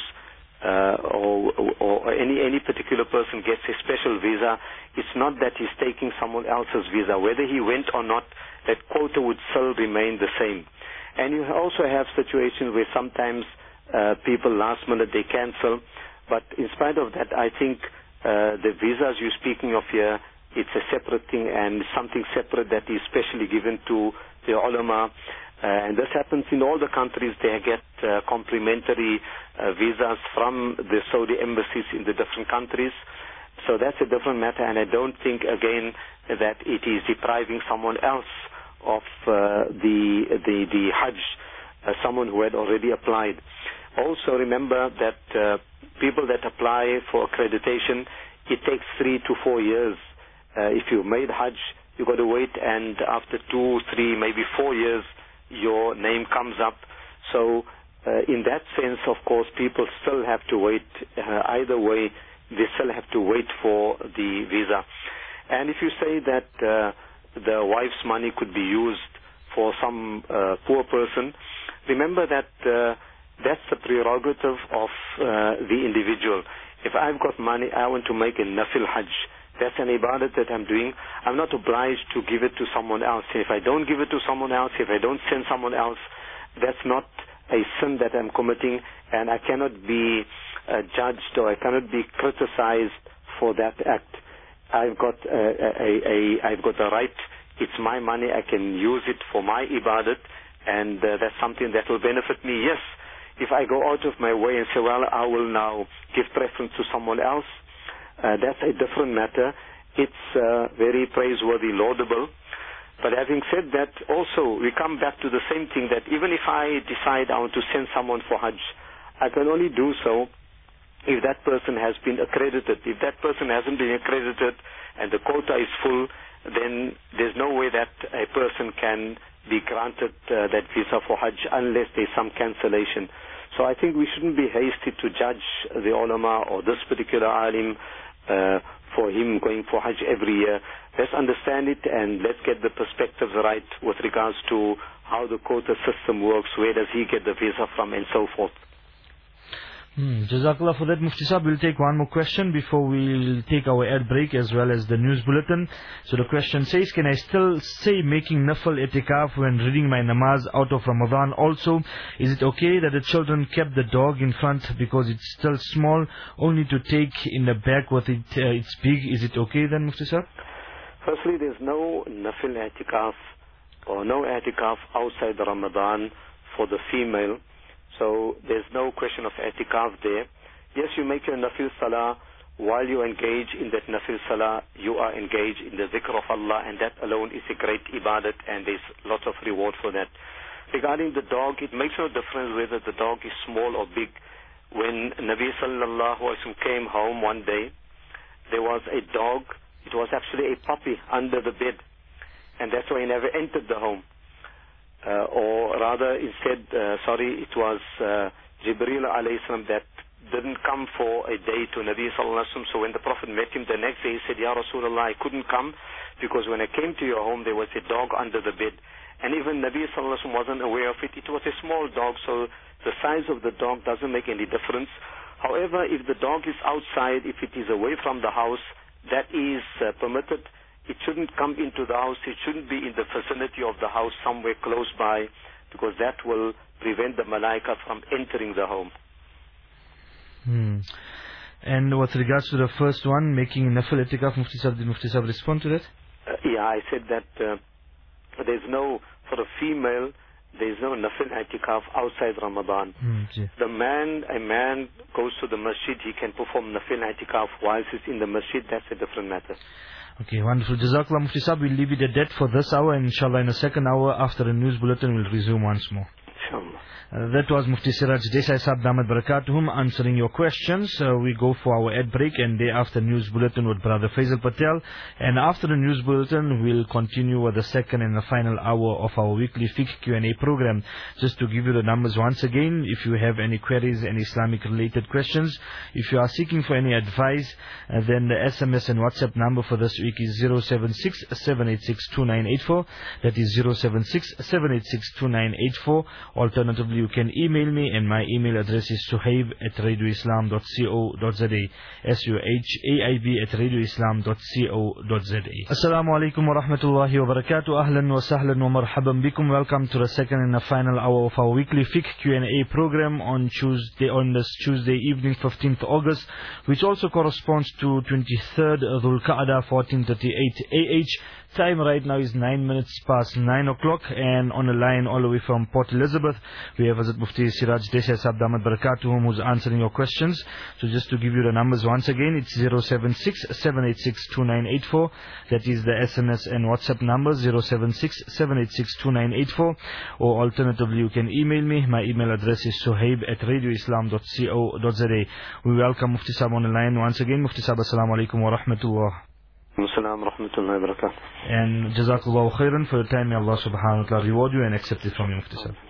Uh, or, or any any particular person gets a special visa, it's not that he's taking someone else's visa. Whether he went or not, that quota would still remain the same. And you also have situations where sometimes uh, people last minute they cancel. But in spite of that, I think uh, the visas you're speaking of here, it's a separate thing and something separate that is specially given to the ulama. Uh, and this happens in all the countries. They get uh, complimentary uh, visas from the Saudi embassies in the different countries. So that's a different matter, and I don't think, again, that it is depriving someone else of uh, the, the, the Hajj, uh, someone who had already applied. Also remember that uh, people that apply for accreditation, it takes three to four years. Uh, if you've made Hajj, you've got to wait, and after two, three, maybe four years, your name comes up. So uh, in that sense, of course, people still have to wait. Uh, either way, they still have to wait for the visa. And if you say that uh, the wife's money could be used for some uh, poor person, remember that uh, that's the prerogative of uh, the individual. If I've got money, I want to make a nafil hajj. That's an ibadat that I'm doing. I'm not obliged to give it to someone else. If I don't give it to someone else, if I don't send someone else, that's not a sin that I'm committing, and I cannot be uh, judged or I cannot be criticized for that act. I've got a, a, a, I've got the right. It's my money. I can use it for my ibadat, and uh, that's something that will benefit me. Yes, if I go out of my way and say, well, I will now give preference to someone else, Uh, that's a different matter. It's uh, very praiseworthy, laudable. But having said that, also, we come back to the same thing, that even if I decide I want to send someone for Hajj, I can only do so if that person has been accredited. If that person hasn't been accredited and the quota is full, then there's no way that a person can be granted uh, that visa for Hajj unless there's some cancellation. So I think we shouldn't be hasty to judge the ulama or this particular alim Uh, for him going for Hajj every year. Let's understand it and let's get the perspectives right with regards to how the quota system works, where does he get the visa from, and so forth. Hmm. Jazakallah for that, Mufti Sahib. We'll take one more question before we'll take our ad break as well as the news bulletin. So the question says, can I still say making nafil itikaf when reading my namaz out of Ramadan also? Is it okay that the children kept the dog in front because it's still small, only to take in the back with it, uh, it's big? Is it okay then, Mufti Sahib? Firstly, there's no nafil itikaf or no itikaf outside the Ramadan for the female. So there's no question of i'tikaf there. Yes, you make your nafil salah. While you engage in that nafil salah, you are engaged in the zikr of Allah, and that alone is a great ibadat, and there's lots of reward for that. Regarding the dog, it makes no difference whether the dog is small or big. When Nabi sallallahu alaihi wasallam came home one day, there was a dog. It was actually a puppy under the bed, and that's why he never entered the home. Uh, or rather, instead, uh, sorry, it was uh, Jibreel alayhi salam that didn't come for a day to Nabi sallallahu alaihi wasallam. So when the Prophet met him the next day, he said, Ya Rasulullah, I couldn't come because when I came to your home, there was a dog under the bed. And even Nabi sallallahu alaihi wasallam wasn't aware of it. It was a small dog, so the size of the dog doesn't make any difference. However, if the dog is outside, if it is away from the house, that is uh, permitted. It shouldn't come into the house. It shouldn't be in the vicinity of the house, somewhere close by, because that will prevent the malaika from entering the home. Hmm. And with regards to the first one, making nafil itikaf, Mufti Sahib, did Mufti Sahib respond to that? Uh, yeah, I said that uh, there's no, for a female, there's no nafil itikaf outside Ramadan. Hmm, yeah. The man, a man goes to the masjid, he can perform nafil itikaf whilst he's in the masjid. That's a different matter. Okay, wonderful. Jazakallah Mufti Sahib, we'll leave it at that for this hour, and inshallah in the second hour after the news bulletin we'll resume once more. Inshallah. Uh, that was Mufti Siraj Desai Sahib Damat Barakatuhum answering your questions. Uh, we go for our ad break, and thereafter news bulletin with Brother Faisal Patel. And after the news bulletin, we'll continue with the second and the final hour of our weekly Fiqh Q and A program. Just to give you the numbers once again, if you have any queries and Islamic related questions, if you are seeking for any advice, uh, then the S M S and WhatsApp number for this week is zero seven six, seven eight six, two nine eight four. That is zero seven six, seven eight six, two nine eight four. Alternatively, you can email me, and my email address is suhaib at radioislam dot co dot za. S U H A I B at radioislam dot co dot za. Assalamu alaikum wa rahmatullahi wa barakatuh. Ahlan wa sahlan wa marhaban bikum. Welcome to the second and the final hour of our weekly Fiqh Q and A program on Tuesday, on this Tuesday evening, fifteenth August, which also corresponds to twenty-third Dhul Qa'dah, fourteen thirty-eight A H. Time right now is nine minutes past nine o'clock, and on the line all the way from Port Elizabeth, we have Hazrat Mufti Siraj Desai Sahib Damat Barakatuhum, who's answering your questions. So just to give you the numbers once again, it's zero seven six, seven eight six, two nine eight four. That is the S M S and WhatsApp number, zero seven six, seven eight six, two nine eight four. Or alternatively, you can email me. My email address is suhaib at radioislam dot co dot za. We welcome Mufti Sahib on the line once again. Mufti Sahib, assalamu alaikum wa rahmatullah. Assalamu rahmatullahi wa barakatuh. And Jazakallahu khairan for your time. May Allah subhanahu wa ta'ala reward you and accept it from you, Mufti Sahib.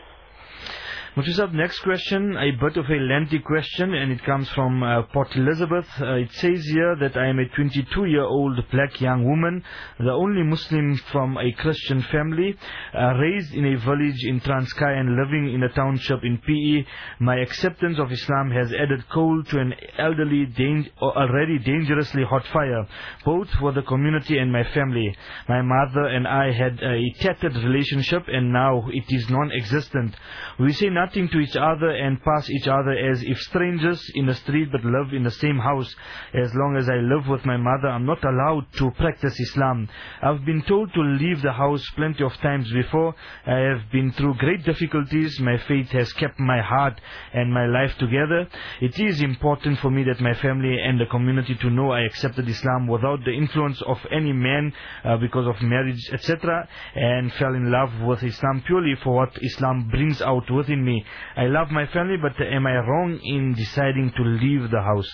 Mufti Sahib, next question, a bit of a lengthy question, and it comes from uh, Port Elizabeth. Uh, it says here that I am a twenty-two-year-old black young woman, the only Muslim from a Christian family, uh, raised in a village in Transkei and living in a township in P E. My acceptance of Islam has added coal to an elderly, dang- already dangerously hot fire, both for the community and my family. My mother and I had a tattered relationship, and now it is non-existent. We say nothing to each other and pass each other as if strangers in the street, but live in the same house. As long as I live with my mother, I'm not allowed to practice Islam. I've been told to leave the house plenty of times before. I have been through great difficulties. My faith has kept my heart and my life together. It is important for me that my family and the community to know I accepted Islam without the influence of any man uh, because of marriage, et cetera, and fell in love with Islam purely for what Islam brings out within me. I love my family, but am I wrong in deciding to leave the house?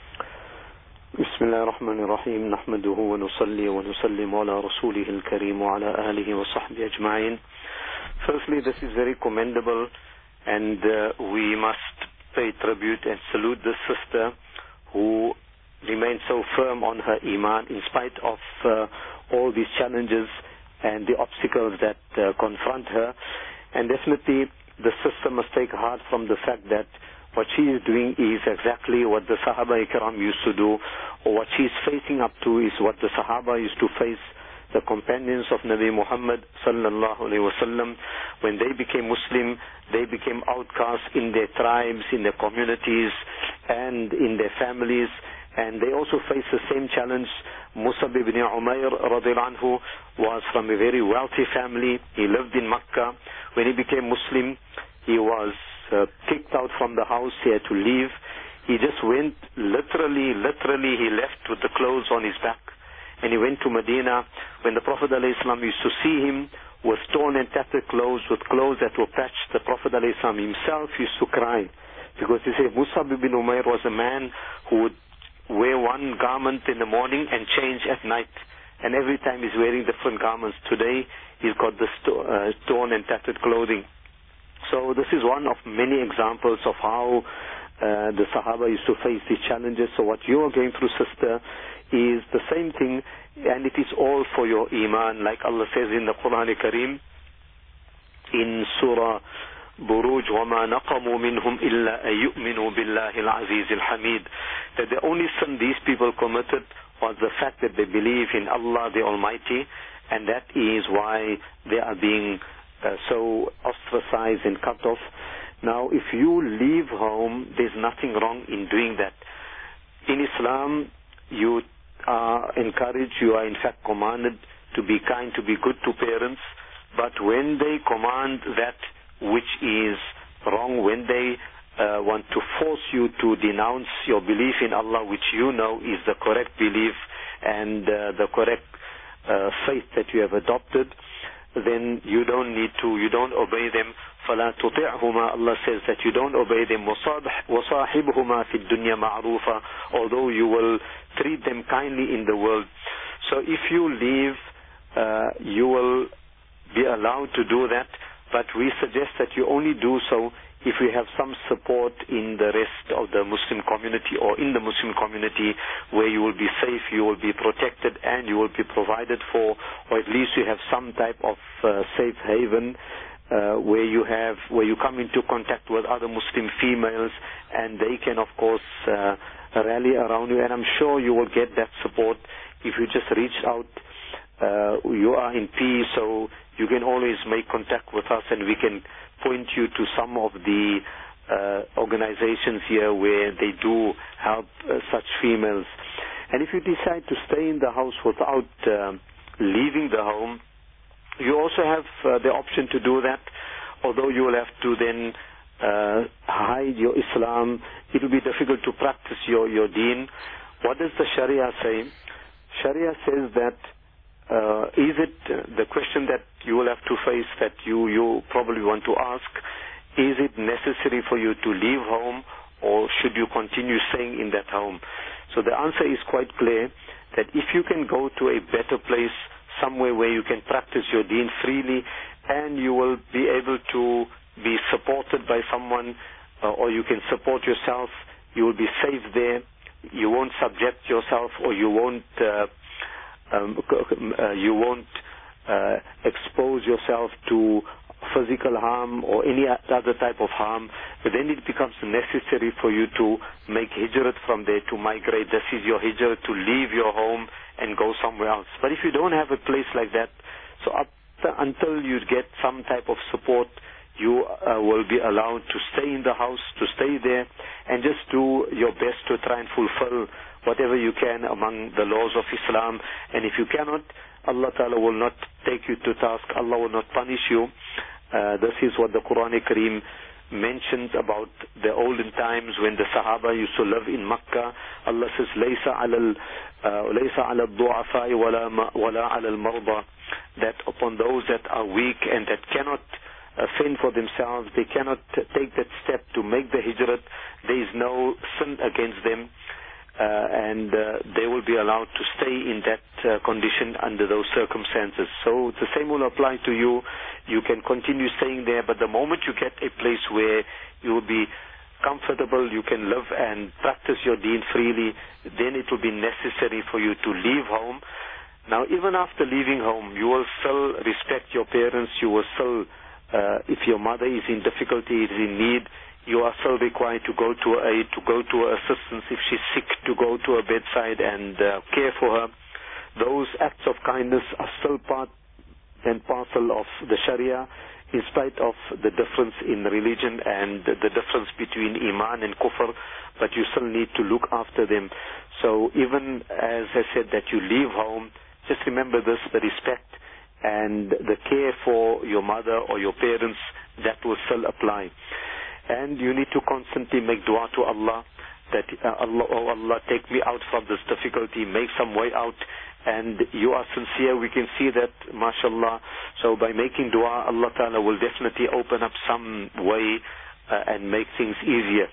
Bismillah ar-Rahman ar-Rahim. Nahmaduhu wa nusalli wa nusallim ala rasulih al-kareem wa ala alihi wa sahbihi ajma'in. Firstly, this is very commendable, and uh, we must pay tribute and salute this sister who remains so firm on her iman in spite of uh, all these challenges and the obstacles that uh, confront her. And definitely the sister must take heart from the fact that what she is doing is exactly what the Sahaba Ikram used to do, or what she is facing up to is what the Sahaba used to face, the companions of Nabi Muhammad sallallahu alaihi wasallam. When they became Muslim, they became outcasts in their tribes, in their communities, and in their families. And they also faced the same challenge. Musab ibn Umair radiallahu anhu was from a very wealthy family. He lived in Makkah. When he became Muslim, he was uh, kicked out from the house. He had to leave. He just went, literally, literally, he left with the clothes on his back. And he went to Medina. When the Prophet ﷺ used to see him with torn and tattered clothes, with clothes that were patched, the Prophet ﷺ himself used to cry. Because he said Musab ibn Umair was a man who would wear one garment in the morning and change at night. And every time he's wearing different garments. Today, he's got this uh, torn and tattered clothing. So this is one of many examples of how uh, the Sahaba used to face these challenges. So what you are going through, sister, is the same thing, and it is all for your iman. Like Allah says in the Quran Kareem, in Surah Buruj, وَمَا نَقَمُوا مِنْهُمْ إِلَّا أَن يُؤْمِنُوا بِاللَّهِ الْعَزِيزِ الْحَمِيدِ. That the only sin these people committed was the fact that they believe in Allah the Almighty, and that is why they are being uh, so ostracized and cut off. Now, if you leave home, there's nothing wrong in doing that. In Islam, you are encouraged, you are in fact commanded to be kind, to be good to parents, but when they command that which is wrong, when they uh, want to force you to denounce your belief in Allah, which you know is the correct belief, and uh, the correct uh, faith that you have adopted, then you don't need to, you don't obey them. فَلَا تُطِعْهُمَا, Allah says that you don't obey them. وَصَاحِبْهُمَا فِي الدُّنْيَا مَعْرُوفًا, although you will treat them kindly in the world. So if you leave, uh, you will be allowed to do that, but we suggest that you only do so if you have some support in the rest of the Muslim community, or in the Muslim community where you will be safe, you will be protected, and you will be provided for, or at least you have some type of uh, safe haven uh, where you have, where you come into contact with other Muslim females, and they can of course uh, rally around you, and I'm sure you will get that support if you just reach out. Uh, you are in peace, so you can always make contact with us, and we can point you to some of the uh, organizations here where they do help uh, such females. And if you decide to stay in the house without uh, leaving the home, you also have uh, the option to do that, although you will have to then uh, hide your Islam. It will be difficult to practice your, your deen. What does the Sharia say? Sharia says that Uh, is it uh, the question that you will have to face, that you, you probably want to ask, is it necessary for you to leave home, or should you continue staying in that home? So the answer is quite clear, that if you can go to a better place, somewhere where you can practice your deen freely, and you will be able to be supported by someone, uh, or you can support yourself, you will be safe there, you won't subject yourself, or you won't uh, Um, uh, you won't uh, expose yourself to physical harm or any other type of harm, but then it becomes necessary for you to make hijrat from there, to migrate. This is your hijrat, to leave your home and go somewhere else. But if you don't have a place like that, so up to, until you get some type of support, you uh, will be allowed to stay in the house, to stay there, and just do your best to try and fulfill whatever you can among the laws of Islam. And if you cannot, Allah Ta'ala will not take you to task. Allah will not punish you. Uh, this is what the Quran Kareem mentions about the olden times when the Sahaba used to live in Makkah. Allah says, لَيْسَ عَلَى لَيْسَ عَلَى الضُّعَفَاءِ وَلَا عَلَى الْمَرْضَى, that upon those that are weak and that cannot uh, fend for themselves, they cannot take that step to make the hijrat, there is no sin against them. Uh, and uh, they will be allowed to stay in that uh, condition under those circumstances. So the same will apply to you. You can continue staying there, but the moment you get a place where you will be comfortable, you can live and practice your deen freely, then it will be necessary for you to leave home. Now, even after leaving home, you will still respect your parents. You will still, uh, if your mother is in difficulty, is in need, you are still required to go to her aid, to go to her assistance. If she's sick, to go to her bedside and uh, care for her. Those acts of kindness are still part and parcel of the Sharia, in spite of the difference in religion and the difference between Iman and Kufr, but you still need to look after them. So even as I said that you leave home, just remember this, the respect and the care for your mother or your parents, that will still apply. And you need to constantly make dua to Allah, that uh, Allah, oh Allah, take me out from this difficulty, make some way out. And you are sincere, we can see that, mashallah. So by making dua, Allah Ta'ala will definitely open up some way uh, and make things easier.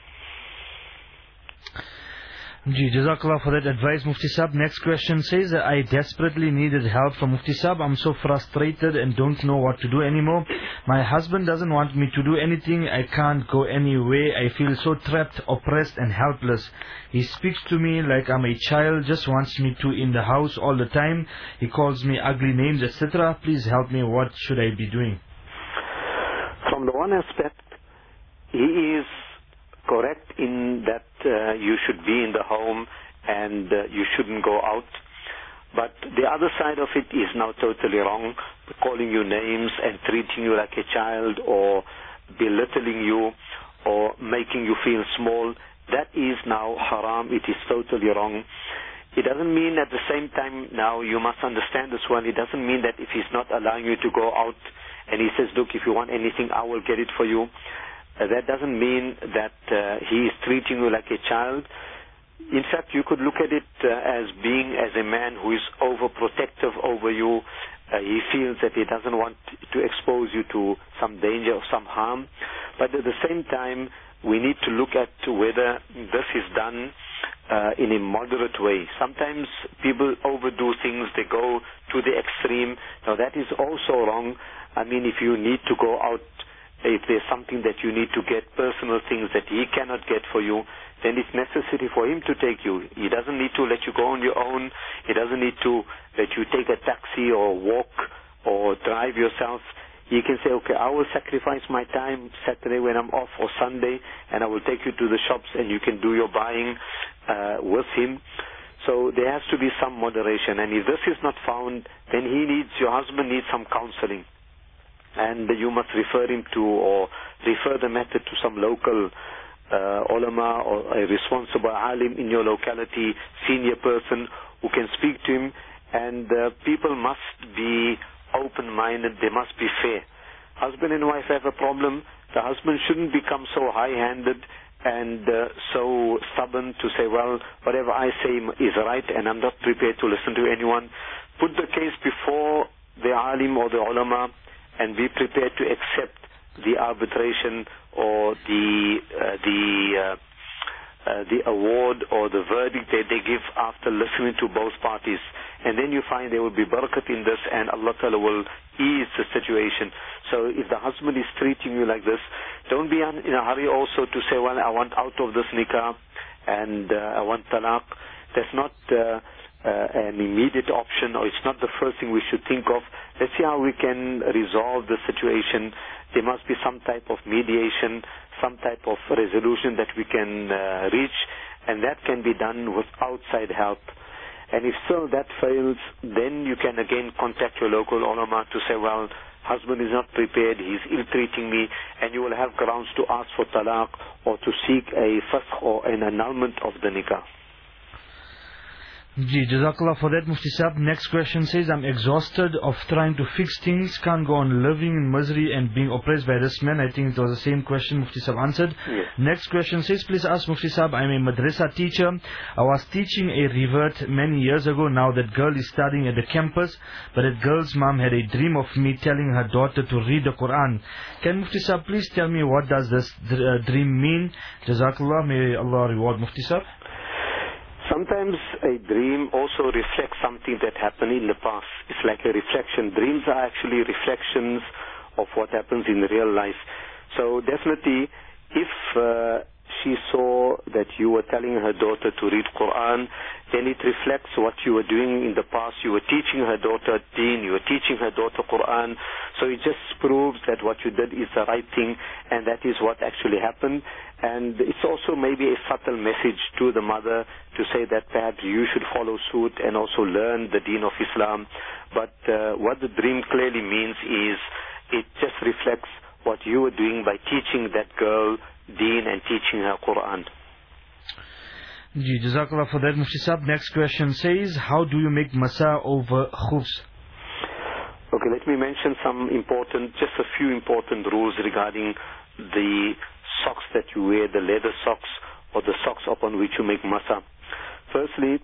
Ji, Jazakallah for that advice, Mufti Sahab. Next question says, I desperately needed help from Mufti Sahab. I'm so frustrated and don't know what to do anymore. My husband doesn't want me to do anything. I can't go anywhere. I feel so trapped, oppressed and helpless. He speaks to me like I'm a child, just wants me to in the house all the time. He calls me ugly names, et cetera. Please help me. What should I be doing? From the one aspect, he is correct in that uh, you should be in the home and uh, you shouldn't go out. But the other side of it is now totally wrong, calling you names and treating you like a child or belittling you or making you feel small. That is now haram. It is totally wrong. It doesn't mean at the same time, now you must understand this one, it doesn't mean that if he's not allowing you to go out and he says, look, if you want anything, I will get it for you. Uh, that doesn't mean that uh, he is treating you like a child. in fact, you could look at it uh, as being as a man who is overprotective over you. Uh, he feels that he doesn't want to expose you to some danger or some harm. But at the same time, we need to look at whether this is done uh, in a moderate way. Sometimes people overdo things. They go to the extreme. Now, that is also wrong. I mean, if you need to go out, if there's something that you need to get, personal things that he cannot get for you, then it's necessary for him to take you. He doesn't need to let you go on your own. He doesn't need to let you take a taxi or walk or drive yourself. He can say, okay, I will sacrifice my time Saturday when I'm off or Sunday, and I will take you to the shops and you can do your buying uh, with him. So there has to be some moderation. And if this is not found, then he needs, your husband needs some counseling. And you must refer him to, or refer the matter to some local uh, ulama or a responsible alim in your locality, senior person who can speak to him. And uh, people must be open-minded, they must be fair. Husband and wife have a problem. The husband shouldn't become so high-handed and uh, so stubborn to say, well, whatever I say is right and I'm not prepared to listen to anyone. Put the case before the alim or the ulama and be prepared to accept the arbitration or the uh, the uh, uh, the award or the verdict that they give after listening to both parties. And then you find there will be barakat in this, and Allah Ta'ala will ease the situation. So if the husband is treating you like this, don't be in a hurry also to say, well, I want out of this nikah and uh, I want talaq. That's not uh, uh, an immediate option, or it's not the first thing we should think of. Let's see how we can resolve the situation. There must be some type of mediation, some type of resolution that we can uh, reach, and that can be done with outside help. And if still that fails, then you can again contact your local ulama to say, well, husband is not prepared, he's ill-treating me, and you will have grounds to ask for talaq or to seek a fasakh or an annulment of the nikah. Ji, Jazakallah for that, Mufti Sahib. Next question says, I'm exhausted of trying to fix things, can't go on living in misery and being oppressed by this man. I think it was the same question Mufti Sahib answered. Yes. Next question says, please ask Mufti Sahib, I'm a madrasa teacher. I was teaching a revert many years ago. Now that girl is studying at the campus, but that girl's mom had a dream of me telling her daughter to read the Quran. Can Mufti Sahib please tell me what does this uh, dream mean? Jazakallah, may Allah reward Mufti Sahib. Sometimes a dream also reflects something that happened in the past. It's like a reflection. Dreams are actually reflections of what happens in real life. So definitely, if uh, she saw that you were telling her daughter to read Quran, then it reflects what you were doing in the past. You were teaching her daughter Deen, you were teaching her daughter Quran. So it just proves that what you did is the right thing, and that is what actually happened. And it's also maybe a subtle message to the mother to say that perhaps you should follow suit and also learn the Deen of Islam. But uh, what the dream clearly means is it just reflects what you were doing by teaching that girl Deen and teaching her Quran. Ji, Jazakallah for that, Mufti Sahib. Next question says, how do you make masa over khufs? Okay, let me mention some important, just a few important rules regarding the socks that you wear, the leather socks or the socks upon which you make masa. Firstly,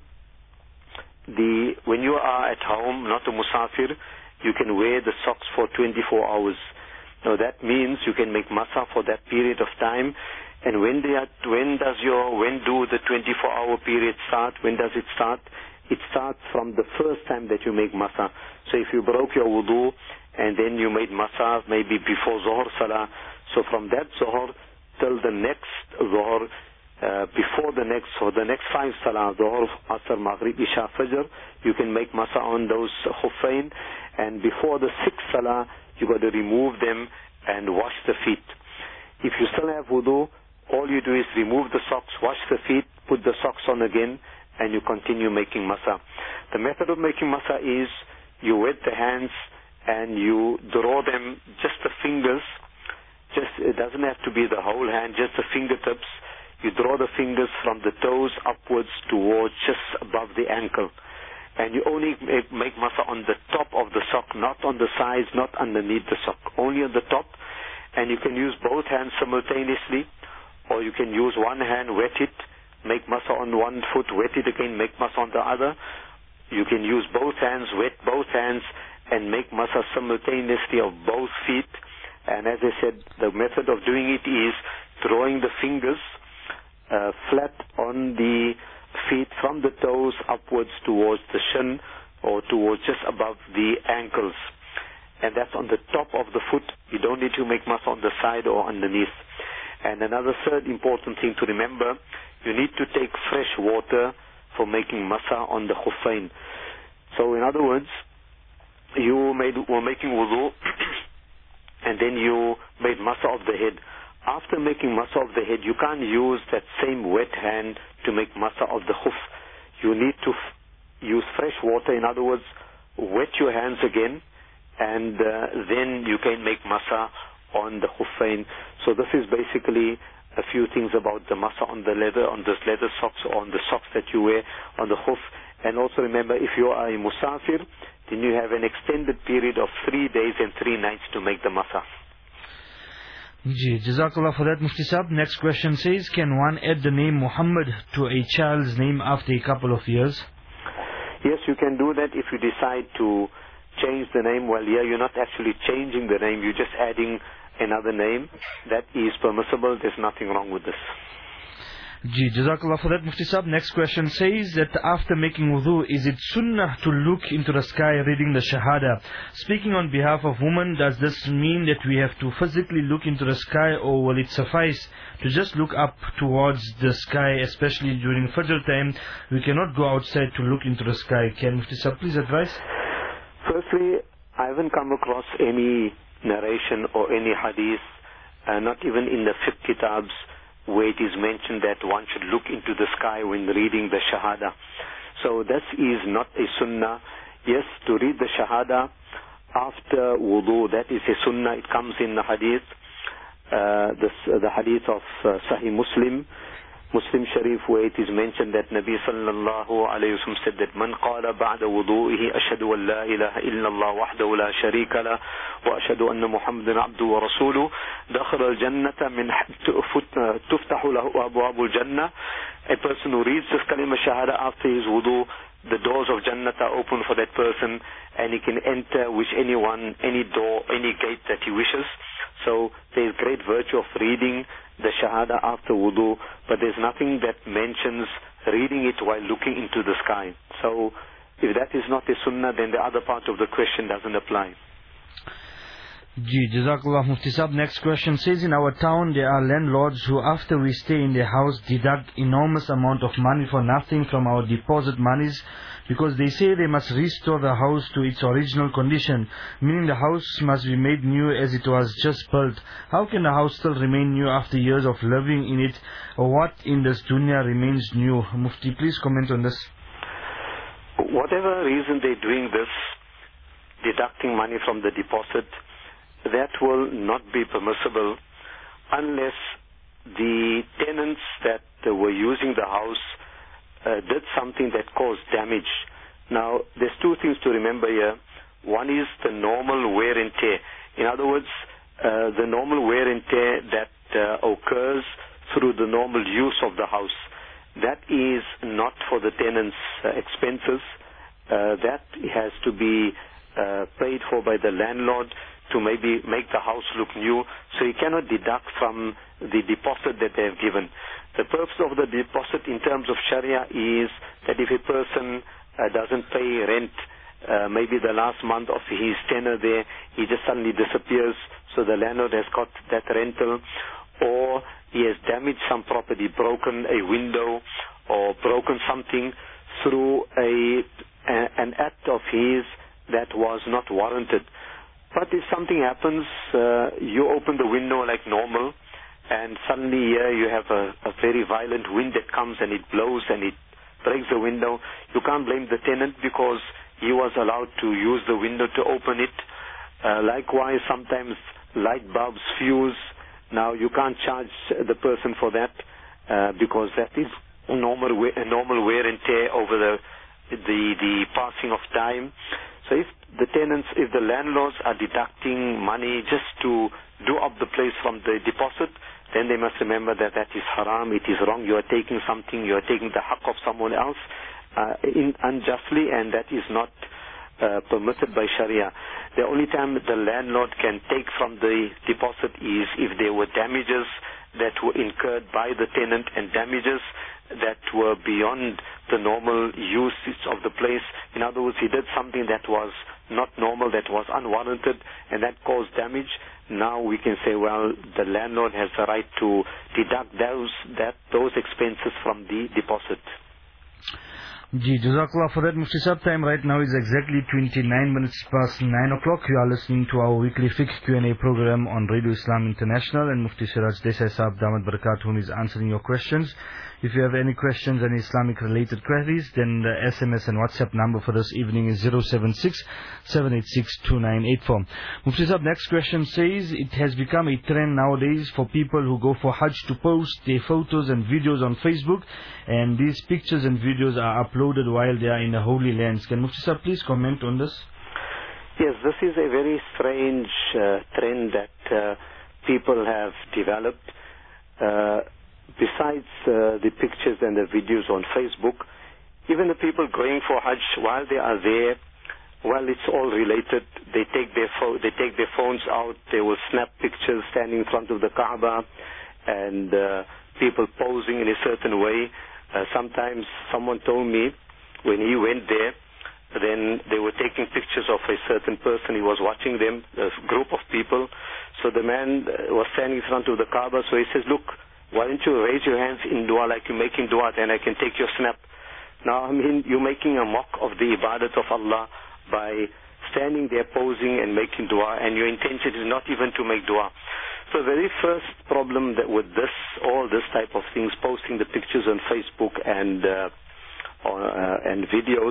the when you are at home, not a musafir, you can wear the socks for twenty-four hours. Now that means you can make masa for that period of time. And when they are, when does your when do the twenty-four hour period start? When does it start? It starts from the first time that you make masa. So if you broke your wudu and then you made masa maybe before Zohar Salah, so from that Zohar till the next Zohar, uh, before the next, so the next five Salah, Zohar, Asr, Maghrib, Isha, Fajr, you can make masa on those khuffain. And before the sixth Salah, you got to remove them and wash the feet. If you still have wudu, all you do is remove the socks, wash the feet, put the socks on again, and you continue making masa. The method of making masa is you wet the hands and you draw them, just the fingers. Just it doesn't have to be the whole hand, just the fingertips. You draw the fingers from the toes upwards towards just above the ankle. And you only make, make masa on the top of the sock, not on the sides, not underneath the sock, only on the top. And you can use both hands simultaneously, or you can use one hand, wet it, make masa on one foot, wet it again, make masa on the other. You can use both hands, wet both hands, and make masa simultaneously of both feet. And as I said, the method of doing it is drawing the fingers uh, flat on the feet from the toes upwards towards the shin or towards just above the ankles. And that's on the top of the foot. You don't need to make masa on the side or underneath. And another third important thing to remember, you need to take fresh water for making masa on the khuffain. So in other words, you made, were making wudu and then you made masa of the head. After making masa of the head, you can't use that same wet hand to make masa of the khuf. You need to f use fresh water. In other words, wet your hands again, and uh, then you can make masa on the khuffain. So this is basically a few things about the masa on the leather, on the leather socks, or on the socks that you wear on the khuf. And also remember, if you are a musafir, then you have an extended period of three days and three nights to make the masa. Ji, Jazakallah for that, Mufti Sahib. Next question says, can one add the name Muhammad to a child's name after a couple of years? Yes, you can do that if you decide to change the name. Well, yeah, you're not actually changing the name, you're just adding another name. That is permissible, there's nothing wrong with this. Ji, Jazakallah for that, Mufti Sahib. Next question says that after making wudu, is it sunnah to look into the sky reading the shahada? Speaking on behalf of women, does this mean that we have to physically look into the sky, or will it suffice to just look up towards the sky, especially during Fajr time? We cannot go outside to look into the sky. Can Mufti Sahib please advise? Firstly, I haven't come across any narration or any hadith, uh, not even in the fiqh kitabs, where it is mentioned that one should look into the sky when reading the shahada. So this is not a sunnah. Yes, to read the shahada after wudu, that is a sunnah. It comes in the hadith, uh, this, uh, the hadith of uh, Sahih Muslim, Muslim Sharif, where it is mentioned that Nabi sallallahu alayhi wa sallam said that man qala ba'da wudu'ihi ashhadu an la ilaha illallah wahdahu la sharika lah wa ashhadu anna muhammadan abduhu wa rasuluhu dakhala al-jannata min tuftahu lahu abwabul jannah. A person who reads this kalima shahada after his wudu, the doors of Jannah are open for that person, and he can enter which anyone, any door, any gate that he wishes. So there is great virtue of reading the shahada after wudu, but there's nothing that mentions reading it while looking into the sky. So if that is not a sunnah, then the other part of the question doesn't apply. Ji, Jazakallah Mufti Sahib. Next question says, in our town there are landlords who, after we stay in their house, deduct enormous amount of money for nothing from our deposit monies, because they say they must restore the house to its original condition, meaning the house must be made new as it was just built. How can the house still remain new after years of living in it? Or what in this dunya remains new? Mufti, please comment on this. Whatever reason they're doing this, deducting money from the deposit, that will not be permissible unless the tenants that uh, were using the house uh, did something that caused damage. Now, there's two things to remember here. One is the normal wear and tear. In other words, uh, the normal wear and tear that uh, occurs through the normal use of the house. That is not for the tenant's uh, expenses. Uh, that has to be uh, paid for by the landlord to maybe make the house look new. So you cannot deduct from the deposit that they have given. The purpose of the deposit in terms of Sharia is that if a person uh, doesn't pay rent, uh, maybe the last month of his tenure there, he just suddenly disappears, so the landlord has got that rental, or he has damaged some property, broken a window or broken something through a, a an act of his that was not warranted. But if something happens, uh, you open the window like normal, and suddenly here you have a, a very violent wind that comes and it blows and it breaks the window. You can't blame the tenant because he was allowed to use the window to open it. Uh, likewise, sometimes light bulbs fuse. Now you can't charge the person for that uh, because that is normal wear, normal wear and tear over the the the passing of time. So if the tenants, if the landlords are deducting money just to do up the place from the deposit, then they must remember that that is haram, it is wrong, you are taking something, you are taking the haqq of someone else uh, in, unjustly, and that is not uh, permitted by Sharia. The only time the landlord can take from the deposit is if there were damages that were incurred by the tenant and damages that were beyond the normal usage of the place. In other words, he did something that was not normal, that was unwarranted, and that caused damage. Now we can say, well, the landlord has the right to deduct those that those expenses from the deposit. Ji, Jazakallah for that, Mufti Sahib. Time right now is exactly twenty-nine minutes past nine o'clock. You are listening to our weekly fiqh Q and A program on Radio Islam International, and Mufti Siraj Desai Sahib Damat Barakatuh is answering your questions. If you have any questions and Islamic related queries, then the S M S and WhatsApp number for this evening is zero seven six, seven eight six, two nine eight four. Mufti Sahib, next question says, it has become a trend nowadays for people who go for Hajj to post their photos and videos on Facebook, and these pictures and videos are uploaded while they are in the Holy Lands. Can Mufti Sahib please comment on this? Yes, this is a very strange uh, trend that uh, people have developed. Uh, Besides uh, the pictures and the videos on Facebook, even the people going for Hajj, while they are there, well, it's all related. They take their pho- they take their phones out. They will snap pictures standing in front of the Kaaba, and uh, people posing in a certain way. Uh, sometimes someone told me when he went there, then they were taking pictures of a certain person. He was watching them, a group of people. So the man was standing in front of the Kaaba. So he says, "Look, why don't you raise your hands in dua like you're making dua, then I can take your snap." Now, I mean, you're making a mock of the ibadat of Allah by standing there posing and making dua, and your intention is not even to make dua. So the very first problem that with this, all this type of things, posting the pictures on Facebook and uh, on, uh, and videos,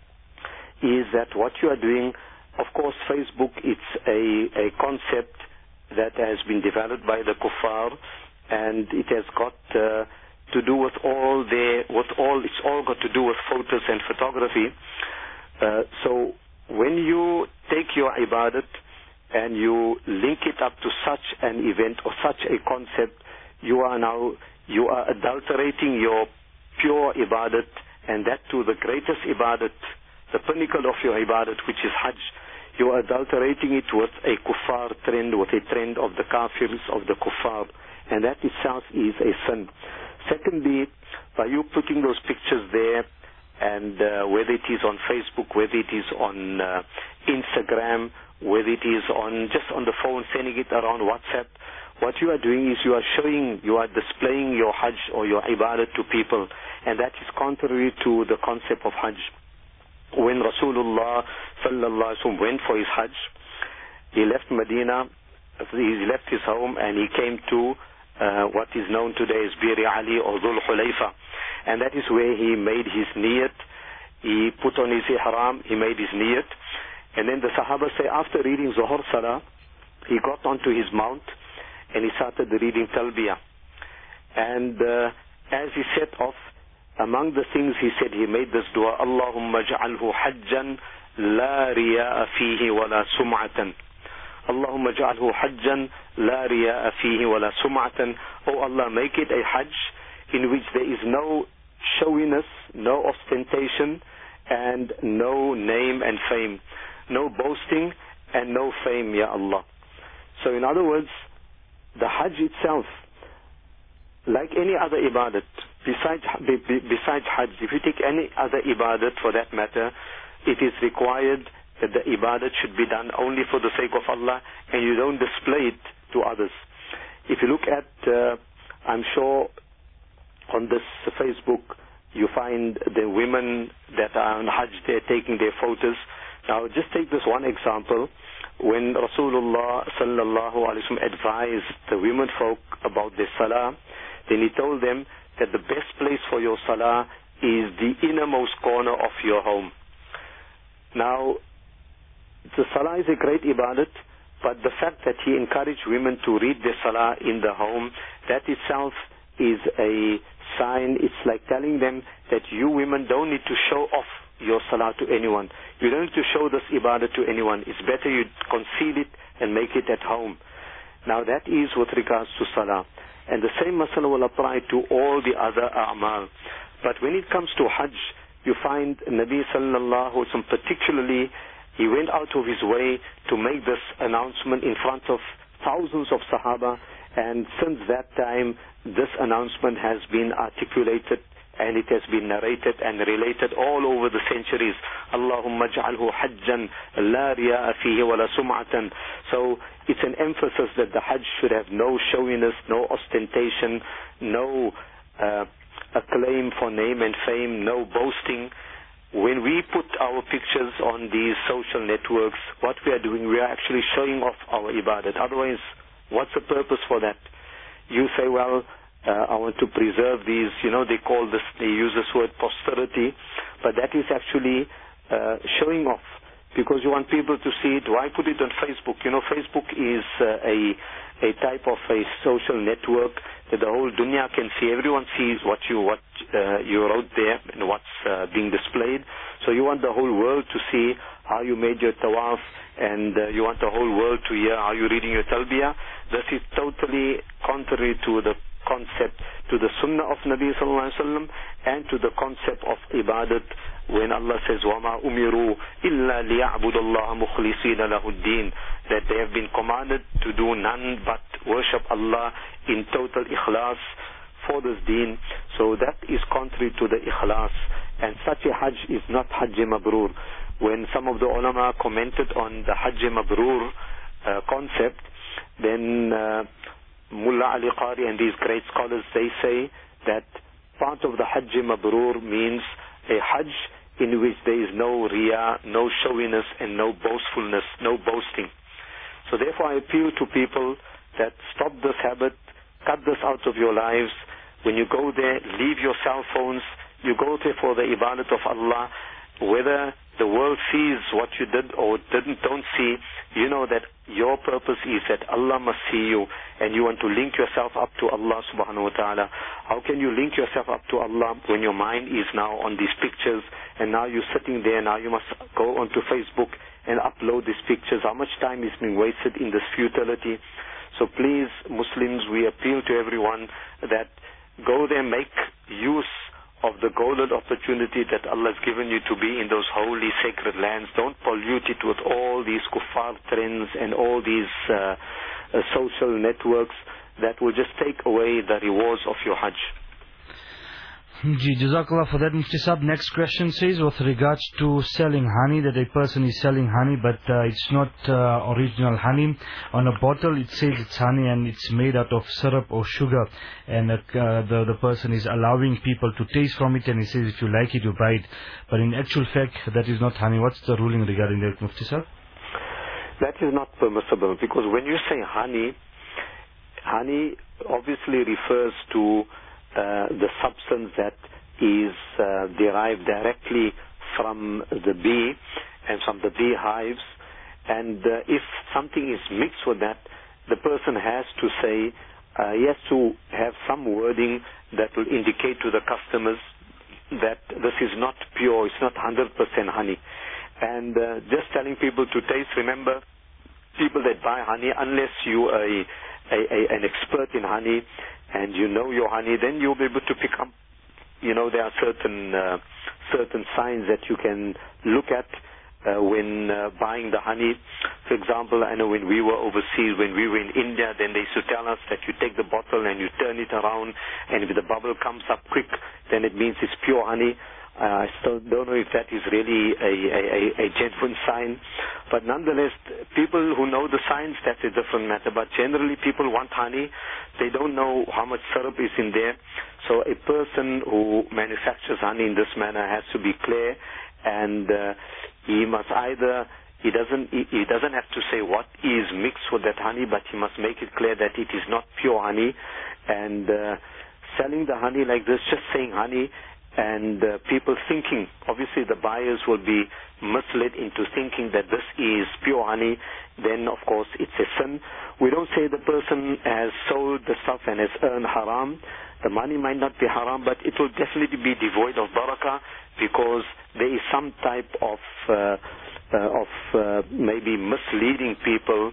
is that what you are doing, of course, Facebook, it's a, a concept that has been developed by the kuffar, and it has got uh, to do with all the, with all, it's all got to do with photos and photography. Uh, so when you take your ibadat and you link it up to such an event or such a concept, you are now, you are adulterating your pure ibadat, and that to the greatest ibadat, the pinnacle of your ibadat, which is Hajj. You are adulterating it with a kuffar trend, with a trend of the kafirs, of the kuffar. And that itself is a sin. Secondly, by you putting those pictures there, and uh, whether it is on Facebook, whether it is on uh, Instagram, whether it is on just on the phone, sending it around WhatsApp, what you are doing is you are showing, you are displaying your Hajj or your ibadah to people, and that is contrary to the concept of Hajj. When Rasulullah sallallahu alaihi wasallam went for his Hajj, he left Medina, he left his home, and he came to Uh, what is known today as Bir Ali or Dhul Hulayfa, and that is where he made his niyat. He put on his ihram, he made his niyat, and then the Sahaba say after reading Zuhur Salah, he got onto his mount and he started reading Talbiyah. And uh, as he set off, among the things he said, he made this dua, Allahumma ja'alhu hajjan la riya'a fihi wa la sum'atan. Allahumma ja'alhu hajjan la riya'a fihi wa la sum'atan. Oh Allah, make it a hajj in which there is no showiness, no ostentation, and no name and fame. No boasting and no fame, Ya Allah. So in other words, the hajj itself, like any other ibadat, besides, besides hajj, if you take any other ibadat for that matter, it is required that the ibadat should be done only for the sake of Allah, and you don't display it to others. If you look at, uh, I'm sure on this Facebook, you find the women that are on Hajj, they're taking their photos. Now, just take this one example. When Rasulullah sallallahu alaihi wasallam advised the women folk about their salah, then he told them that the best place for your salah is the innermost corner of your home. Now, the salah is a great ibadat, but the fact that he encouraged women to read their salah in the home, that itself is a sign. It's like telling them that you women don't need to show off your salah to anyone. You don't need to show this ibadah to anyone. It's better you conceal it and make it at home. Now that is with regards to salah. And the same masala will apply to all the other a'mal. But when it comes to Hajj, you find Nabi sallallahu alaihi wasallam particularly, he went out of his way to make this announcement in front of thousands of Sahaba, and since that time this announcement has been articulated and it has been narrated and related all over the centuries. Allahumma ja'alhu hajjan la riya'a fihi wa la sum'atan. So it's an emphasis that the Hajj should have no showiness, no ostentation, no uh, acclaim for name and fame, no boasting. When we put our pictures on these social networks, what we are doing, we are actually showing off our ibadat. Otherwise, what's the purpose for that? You say, well, uh, I want to preserve these, you know, they call this, they use this word posterity, but that is actually uh, showing off, because you want people to see it. Why put it on Facebook? You know, Facebook is uh, a a type of a social network that the whole dunya can see. Everyone sees what you what uh, you wrote there and what's uh, being displayed. So you want the whole world to see how you made your tawaf, and uh, you want the whole world to hear how you're reading your talbiyah. This is totally contrary to the concept, to the sunnah of Nabi sallallahu alaihi wasallam, and to the concept of ibadat, when Allah says, وَمَا أُمِرُوا إِلَّا لِيَعْبُدَ اللَّهَ مُخْلِصِينَ لَهُ الدِّينَ, that they have been commanded to do none but worship Allah in total ikhlas for this deen. So that is contrary to the ikhlas, and such a hajj is not hajj mabrur. When some of the ulama commented on the hajj mabrur uh, concept, then uh, Mullah Ali Qari and these great scholars, they say that part of the hajj mabrur means a hajj in which there is no riya, no showiness, and no boastfulness, no boasting. So therefore I appeal to people that stop this habit, cut this out of your lives. When you go there, leave your cell phones, you go there for the ibadat of Allah. Whether the world sees what you did or didn't, don't see, you know that your purpose is that Allah must see you, and you want to link yourself up to Allah subhanahu wa ta'ala. How can you link yourself up to Allah when your mind is now on these pictures, and now you're sitting there, now you must go onto Facebook and upload these pictures? How much time is being wasted in this futility? So please, Muslims, we appeal to everyone that go there, make use of the golden opportunity that Allah has given you to be in those holy sacred lands. Don't pollute it with all these kuffar trends and all these uh, uh, social networks that will just take away the rewards of your Hajj. Ji, Jazakallah for that, Mufti Sahib. Next question says, with regards to selling honey, that a person is selling honey, but uh, it's not uh, original honey. On a bottle it says it's honey and it's made out of syrup or sugar, and uh, the, the person is allowing people to taste from it, and he says if you like it, you buy it. But in actual fact, that is not honey. What's the ruling regarding that, Mufti Sahib? That is not permissible, because when you say honey, honey obviously refers to Uh, the substance that is uh, derived directly from the bee and from the bee hives, and uh, if something is mixed with that, the person has to say, uh, he has to have some wording that will indicate to the customers that this is not pure, it's not one hundred percent honey. And uh, just telling people to taste, remember, people that buy honey, unless you are a, a, a, an expert in honey, and you know your honey, then you'll be able to pick up, you know, there are certain uh, certain signs that you can look at uh, when uh, buying the honey. For example, I know when we were overseas, when we were in India, then they used to tell us that you take the bottle and you turn it around, and if the bubble comes up quick, then it means it's pure honey. Uh, I still don't know if that is really a, a, a genuine sign. But nonetheless, people who know the science, that's a different matter. But generally, people want honey. They don't know how much syrup is in there. So a person who manufactures honey in this manner has to be clear, and uh, he must either, he doesn't, he, he doesn't have to say what is mixed with that honey, but he must make it clear that it is not pure honey. And uh, selling the honey like this, just saying honey, and uh, people thinking, obviously the buyers will be misled into thinking that this is pure honey, then of course it's a sin. We don't say the person has sold the stuff and has earned haram. The money might not be haram, but it will definitely be devoid of barakah, because there is some type of uh, uh, of uh, maybe misleading people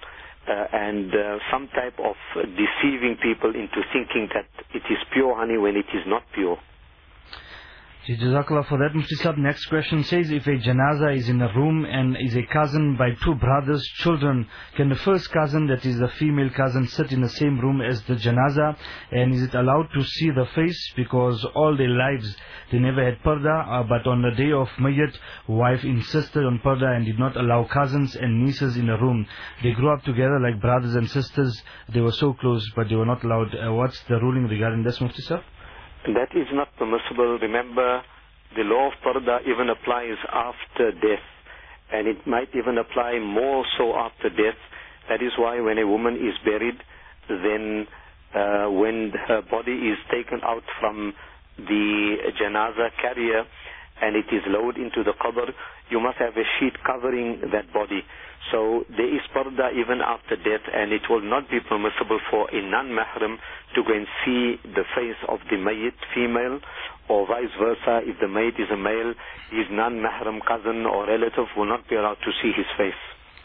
uh, and uh, some type of deceiving people into thinking that it is pure honey when it is not pure. Jazakallah for that, Mufti Sahib. Next question says, if a janaza is in a room and is a cousin by two brothers' children, can the first cousin, that is the female cousin, sit in the same room as the janaza? And is it allowed to see the face? Because all their lives they never had parda, uh, but on the day of Mayyat, wife insisted on parda and did not allow cousins and nieces in the room. They grew up together like brothers and sisters. They were so close, but they were not allowed. Uh, what's the ruling regarding this, Mufti Sahib? That is not permissible. Remember, the law of parda even applies after death, and it might even apply more so after death. That is why when a woman is buried, then uh, when her body is taken out from the janaza carrier and it is lowered into the qabr, you must have a sheet covering that body. So there is parda even after death, and it will not be permissible for a non-mahram to go and see the face of the mayyit female, or vice versa. If the mayyit is a male, his non-mahram cousin or relative will not be allowed to see his face.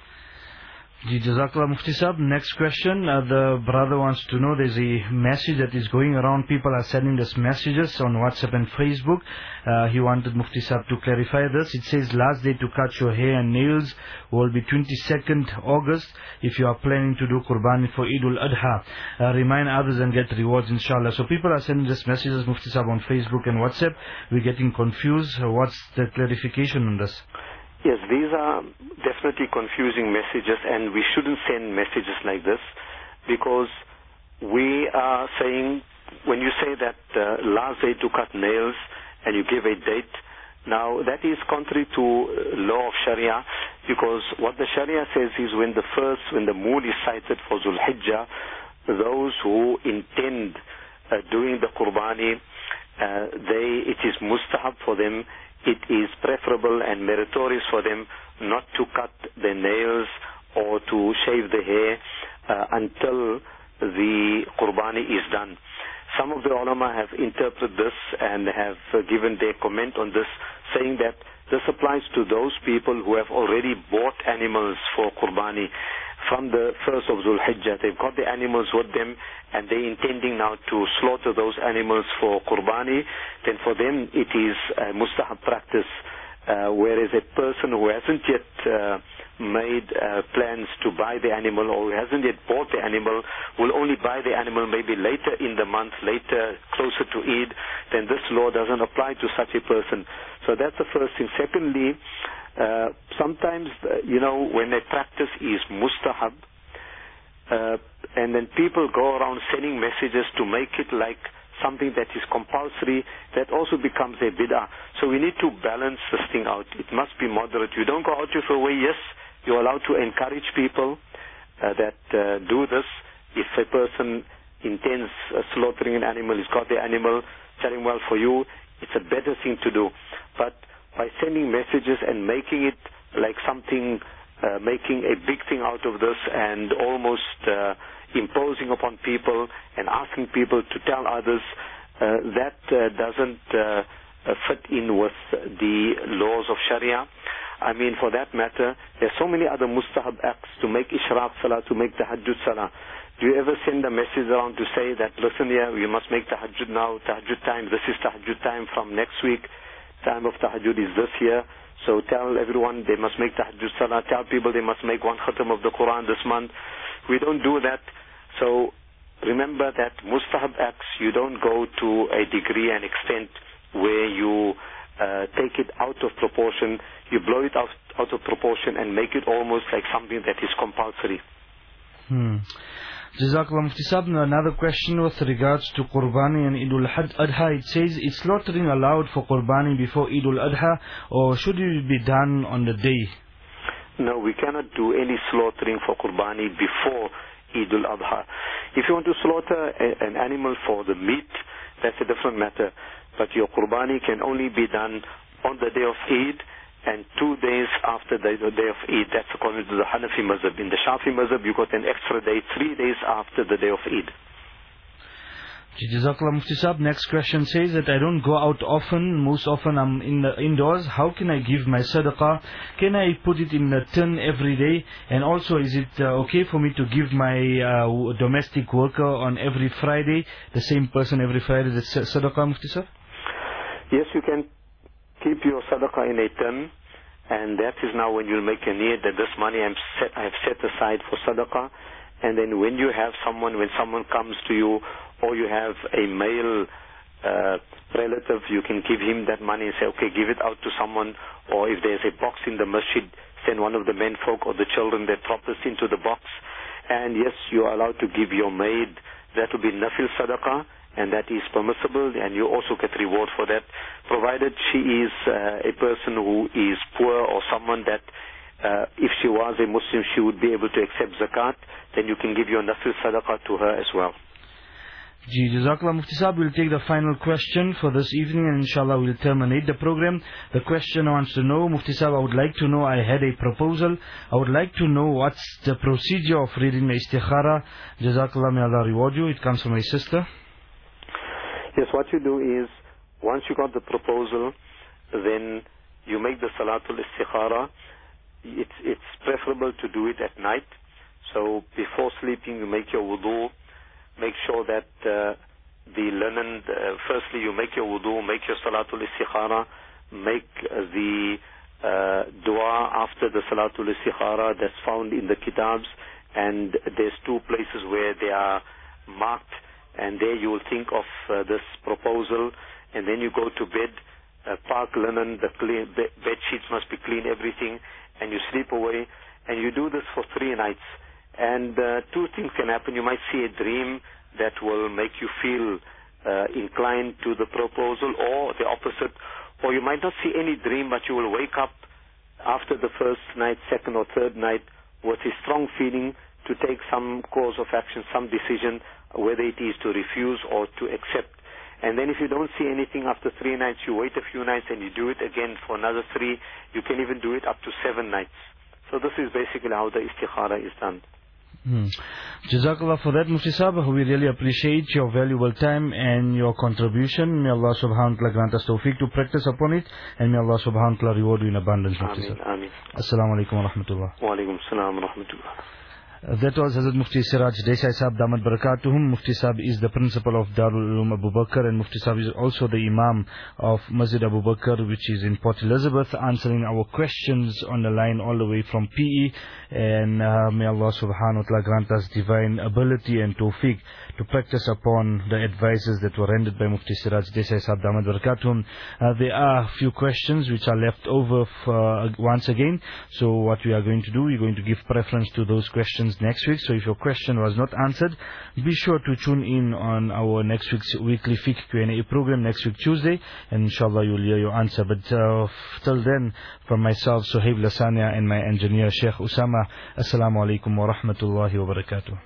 Jazakallah Mufti Sahib. Next question, uh, the brother wants to know, there's a message that is going around, people are sending us messages on WhatsApp and Facebook. Uh, he wanted Mufti Sahib to clarify this. It says last day to cut your hair and nails will be twenty-second August if you are planning to do Qurbani for Eid al-Adha. Uh, remind others and get rewards inshallah. So people are sending us messages, Mufti Sahib, on Facebook and WhatsApp. We're getting confused. Uh, what's the clarification on this? Yes, these are definitely confusing messages, and we shouldn't send messages like this, because we are saying, when you say that uh, last day to cut nails and you give a date, now that is contrary to law of Sharia, because what the Sharia says is when the first, when the moon is sighted for Dhul Hijjah, those who intend uh, doing the Qurbani, uh, they, it is mustahab for them, it is preferable and meritorious for them not to cut their nails or to shave the hair uh, until the Qurbani is done. Some of the ulama have interpreted this and have uh, given their comment on this, saying that this applies to those people who have already bought animals for Qurbani from the first of Dhul Hijjah. They've got the animals with them and they're intending now to slaughter those animals for Qurbani. Then for them it is a mustahab practice, uh, whereas a person who hasn't yet uh, made uh, plans to buy the animal, or who hasn't yet bought the animal, will only buy the animal maybe later in the month, later closer to Eid, then this law doesn't apply to such a person. So that's the first thing. Secondly, Uh, sometimes, uh, you know, when a practice is mustahab, uh, and then people go around sending messages to make it like something that is compulsory, that also becomes a bid'ah. So we need to balance this thing out. It must be moderate. You don't go out of your way. Yes, you're allowed to encourage people uh, that uh, do this. If a person intends uh, slaughtering an animal, he's got the animal, tell him, well, for you, it's a better thing to do. But by sending messages and making it like something, uh, making a big thing out of this, and almost uh, imposing upon people and asking people to tell others, uh, that uh, doesn't uh, fit in with the laws of Sharia. I mean, for that matter, there's so many other mustahab acts to make Ishraq Salah, to make Tahajjud Salah. Do you ever send a message around to say that, listen here, you must make Tahajjud now, Tahajjud time, this is Tahajjud time from next week, time of Tahajjud is this year, so tell everyone they must make Tahajjud Salah, tell people they must make one khatam of the Quran this month. We don't do that. So remember that mustahab acts, you don't go to a degree and extent where you uh, take it out of proportion, you blow it out, out of proportion and make it almost like something that is compulsory. Hmm. Jazakallah Mufti Sahib. Another question with regards to Qurbani and Eid al-Adha. It says, is slaughtering allowed for Qurbani before Eid al-Adha, or should it be done on the day? No, we cannot do any slaughtering for Qurbani before Eid al-Adha. If you want to slaughter a, an animal for the meat, that's a different matter. But your Qurbani can only be done on the day of Eid and two days after the, the day of Eid. That's according to the Hanafi mazhab. In the Shafi mazhab, you got an extra day, three days after the day of Eid. Jazakallah Mufti Sahib. Next question says that I don't go out often. Most often I'm in the indoors. How can I give my sadaqah? Can I put it in the tin every day? And also, is it uh, okay for me to give my uh, domestic worker on every Friday, the same person every Friday, the sadaqah, Mufti Sahib? Yes, you can keep your sadaqah in a tin, and that is now when you'll make a need that this money I'm set, I have set aside for sadaqah. And then when you have someone, when someone comes to you, or you have a male uh, relative, you can give him that money and say, okay, give it out to someone. Or if there's a box in the masjid, send one of the men folk or the children that drop this into the box. And yes, you are allowed to give your maid. That will be nafil sadaqah, and that is permissible, and you also get reward for that, provided she is uh, a person who is poor or someone that Uh, if she was a Muslim, she would be able to accept zakat, then you can give your nafil sadaqah to her as well. Ji, Jazakallah Mufti Sahib. We'll take the final question for this evening, and inshallah we'll terminate the program. The questioner wants to know, Mufti Sahib, I would like to know, I had a proposal. I would like to know what's the procedure of reading the istikhara. Jazakallah, may Allah reward you. It comes from my sister. Yes, what you do is, once you got the proposal, then you make the salatul istikhara. It's, it's preferable to do it at night. So before sleeping, you make your wudu. Make sure that uh, the linen, uh, firstly you make your wudu, make your salatul istikhara, make uh, the uh, dua after the salatul istikhara that's found in the kitabs. And there's two places where they are marked, and there you will think of uh, this proposal. And then you go to bed, uh, park linen, the clean, be bed sheets must be clean, everything. And you sleep away, and you do this for three nights. And uh, two things can happen. You might see a dream that will make you feel uh, inclined to the proposal, or the opposite. Or you might not see any dream, but you will wake up after the first night, second or third night, with a strong feeling to take some course of action, some decision, whether it is to refuse or to accept. And then if you don't see anything after three nights, you wait a few nights and you do it again for another three. You can even do it up to seven nights. So this is basically how the istikhara is done. Hmm. Jazakallah for that, Mufti Sahib. We really appreciate your valuable time and your contribution. May Allah subhanahu wa ta'ala grant us tawfiq to practice upon it, and may Allah subhanahu wa ta'ala reward you in abundance, Mufti Sahib. Ameen. Assalamu alaikum wa rahmatullah. Wa alaikum assalam wa rahmatullah. Uh, that was Hazrat Mufti Siraj Desai Sahib Damat Barakatuhum. Mufti Sahib is the principal of Darul Uloom Abu Bakr, and Mufti Sahib is also the Imam of Masjid Abu Bakr, which is in Port Elizabeth, answering our questions on the line all the way from P E. And uh, may Allah subhanahu wa ta'ala grant us divine ability and tawfiq to practice upon the advices that were rendered by Mufti Siraj Desai Sahib Damat Barakatuhum. Uh, there are a few questions which are left over for, uh, once again. So what we are going to do, we're going to give preference to those questions next week. So if your question was not answered, be sure to tune in on our next week's weekly fiqh Q and A program next week Tuesday, and inshallah you'll hear your answer. But uh, till then, from myself, Suhaib Lasania, and my engineer Sheikh Usama, Assalamu alaikum wa rahmatullahi wa barakatuh.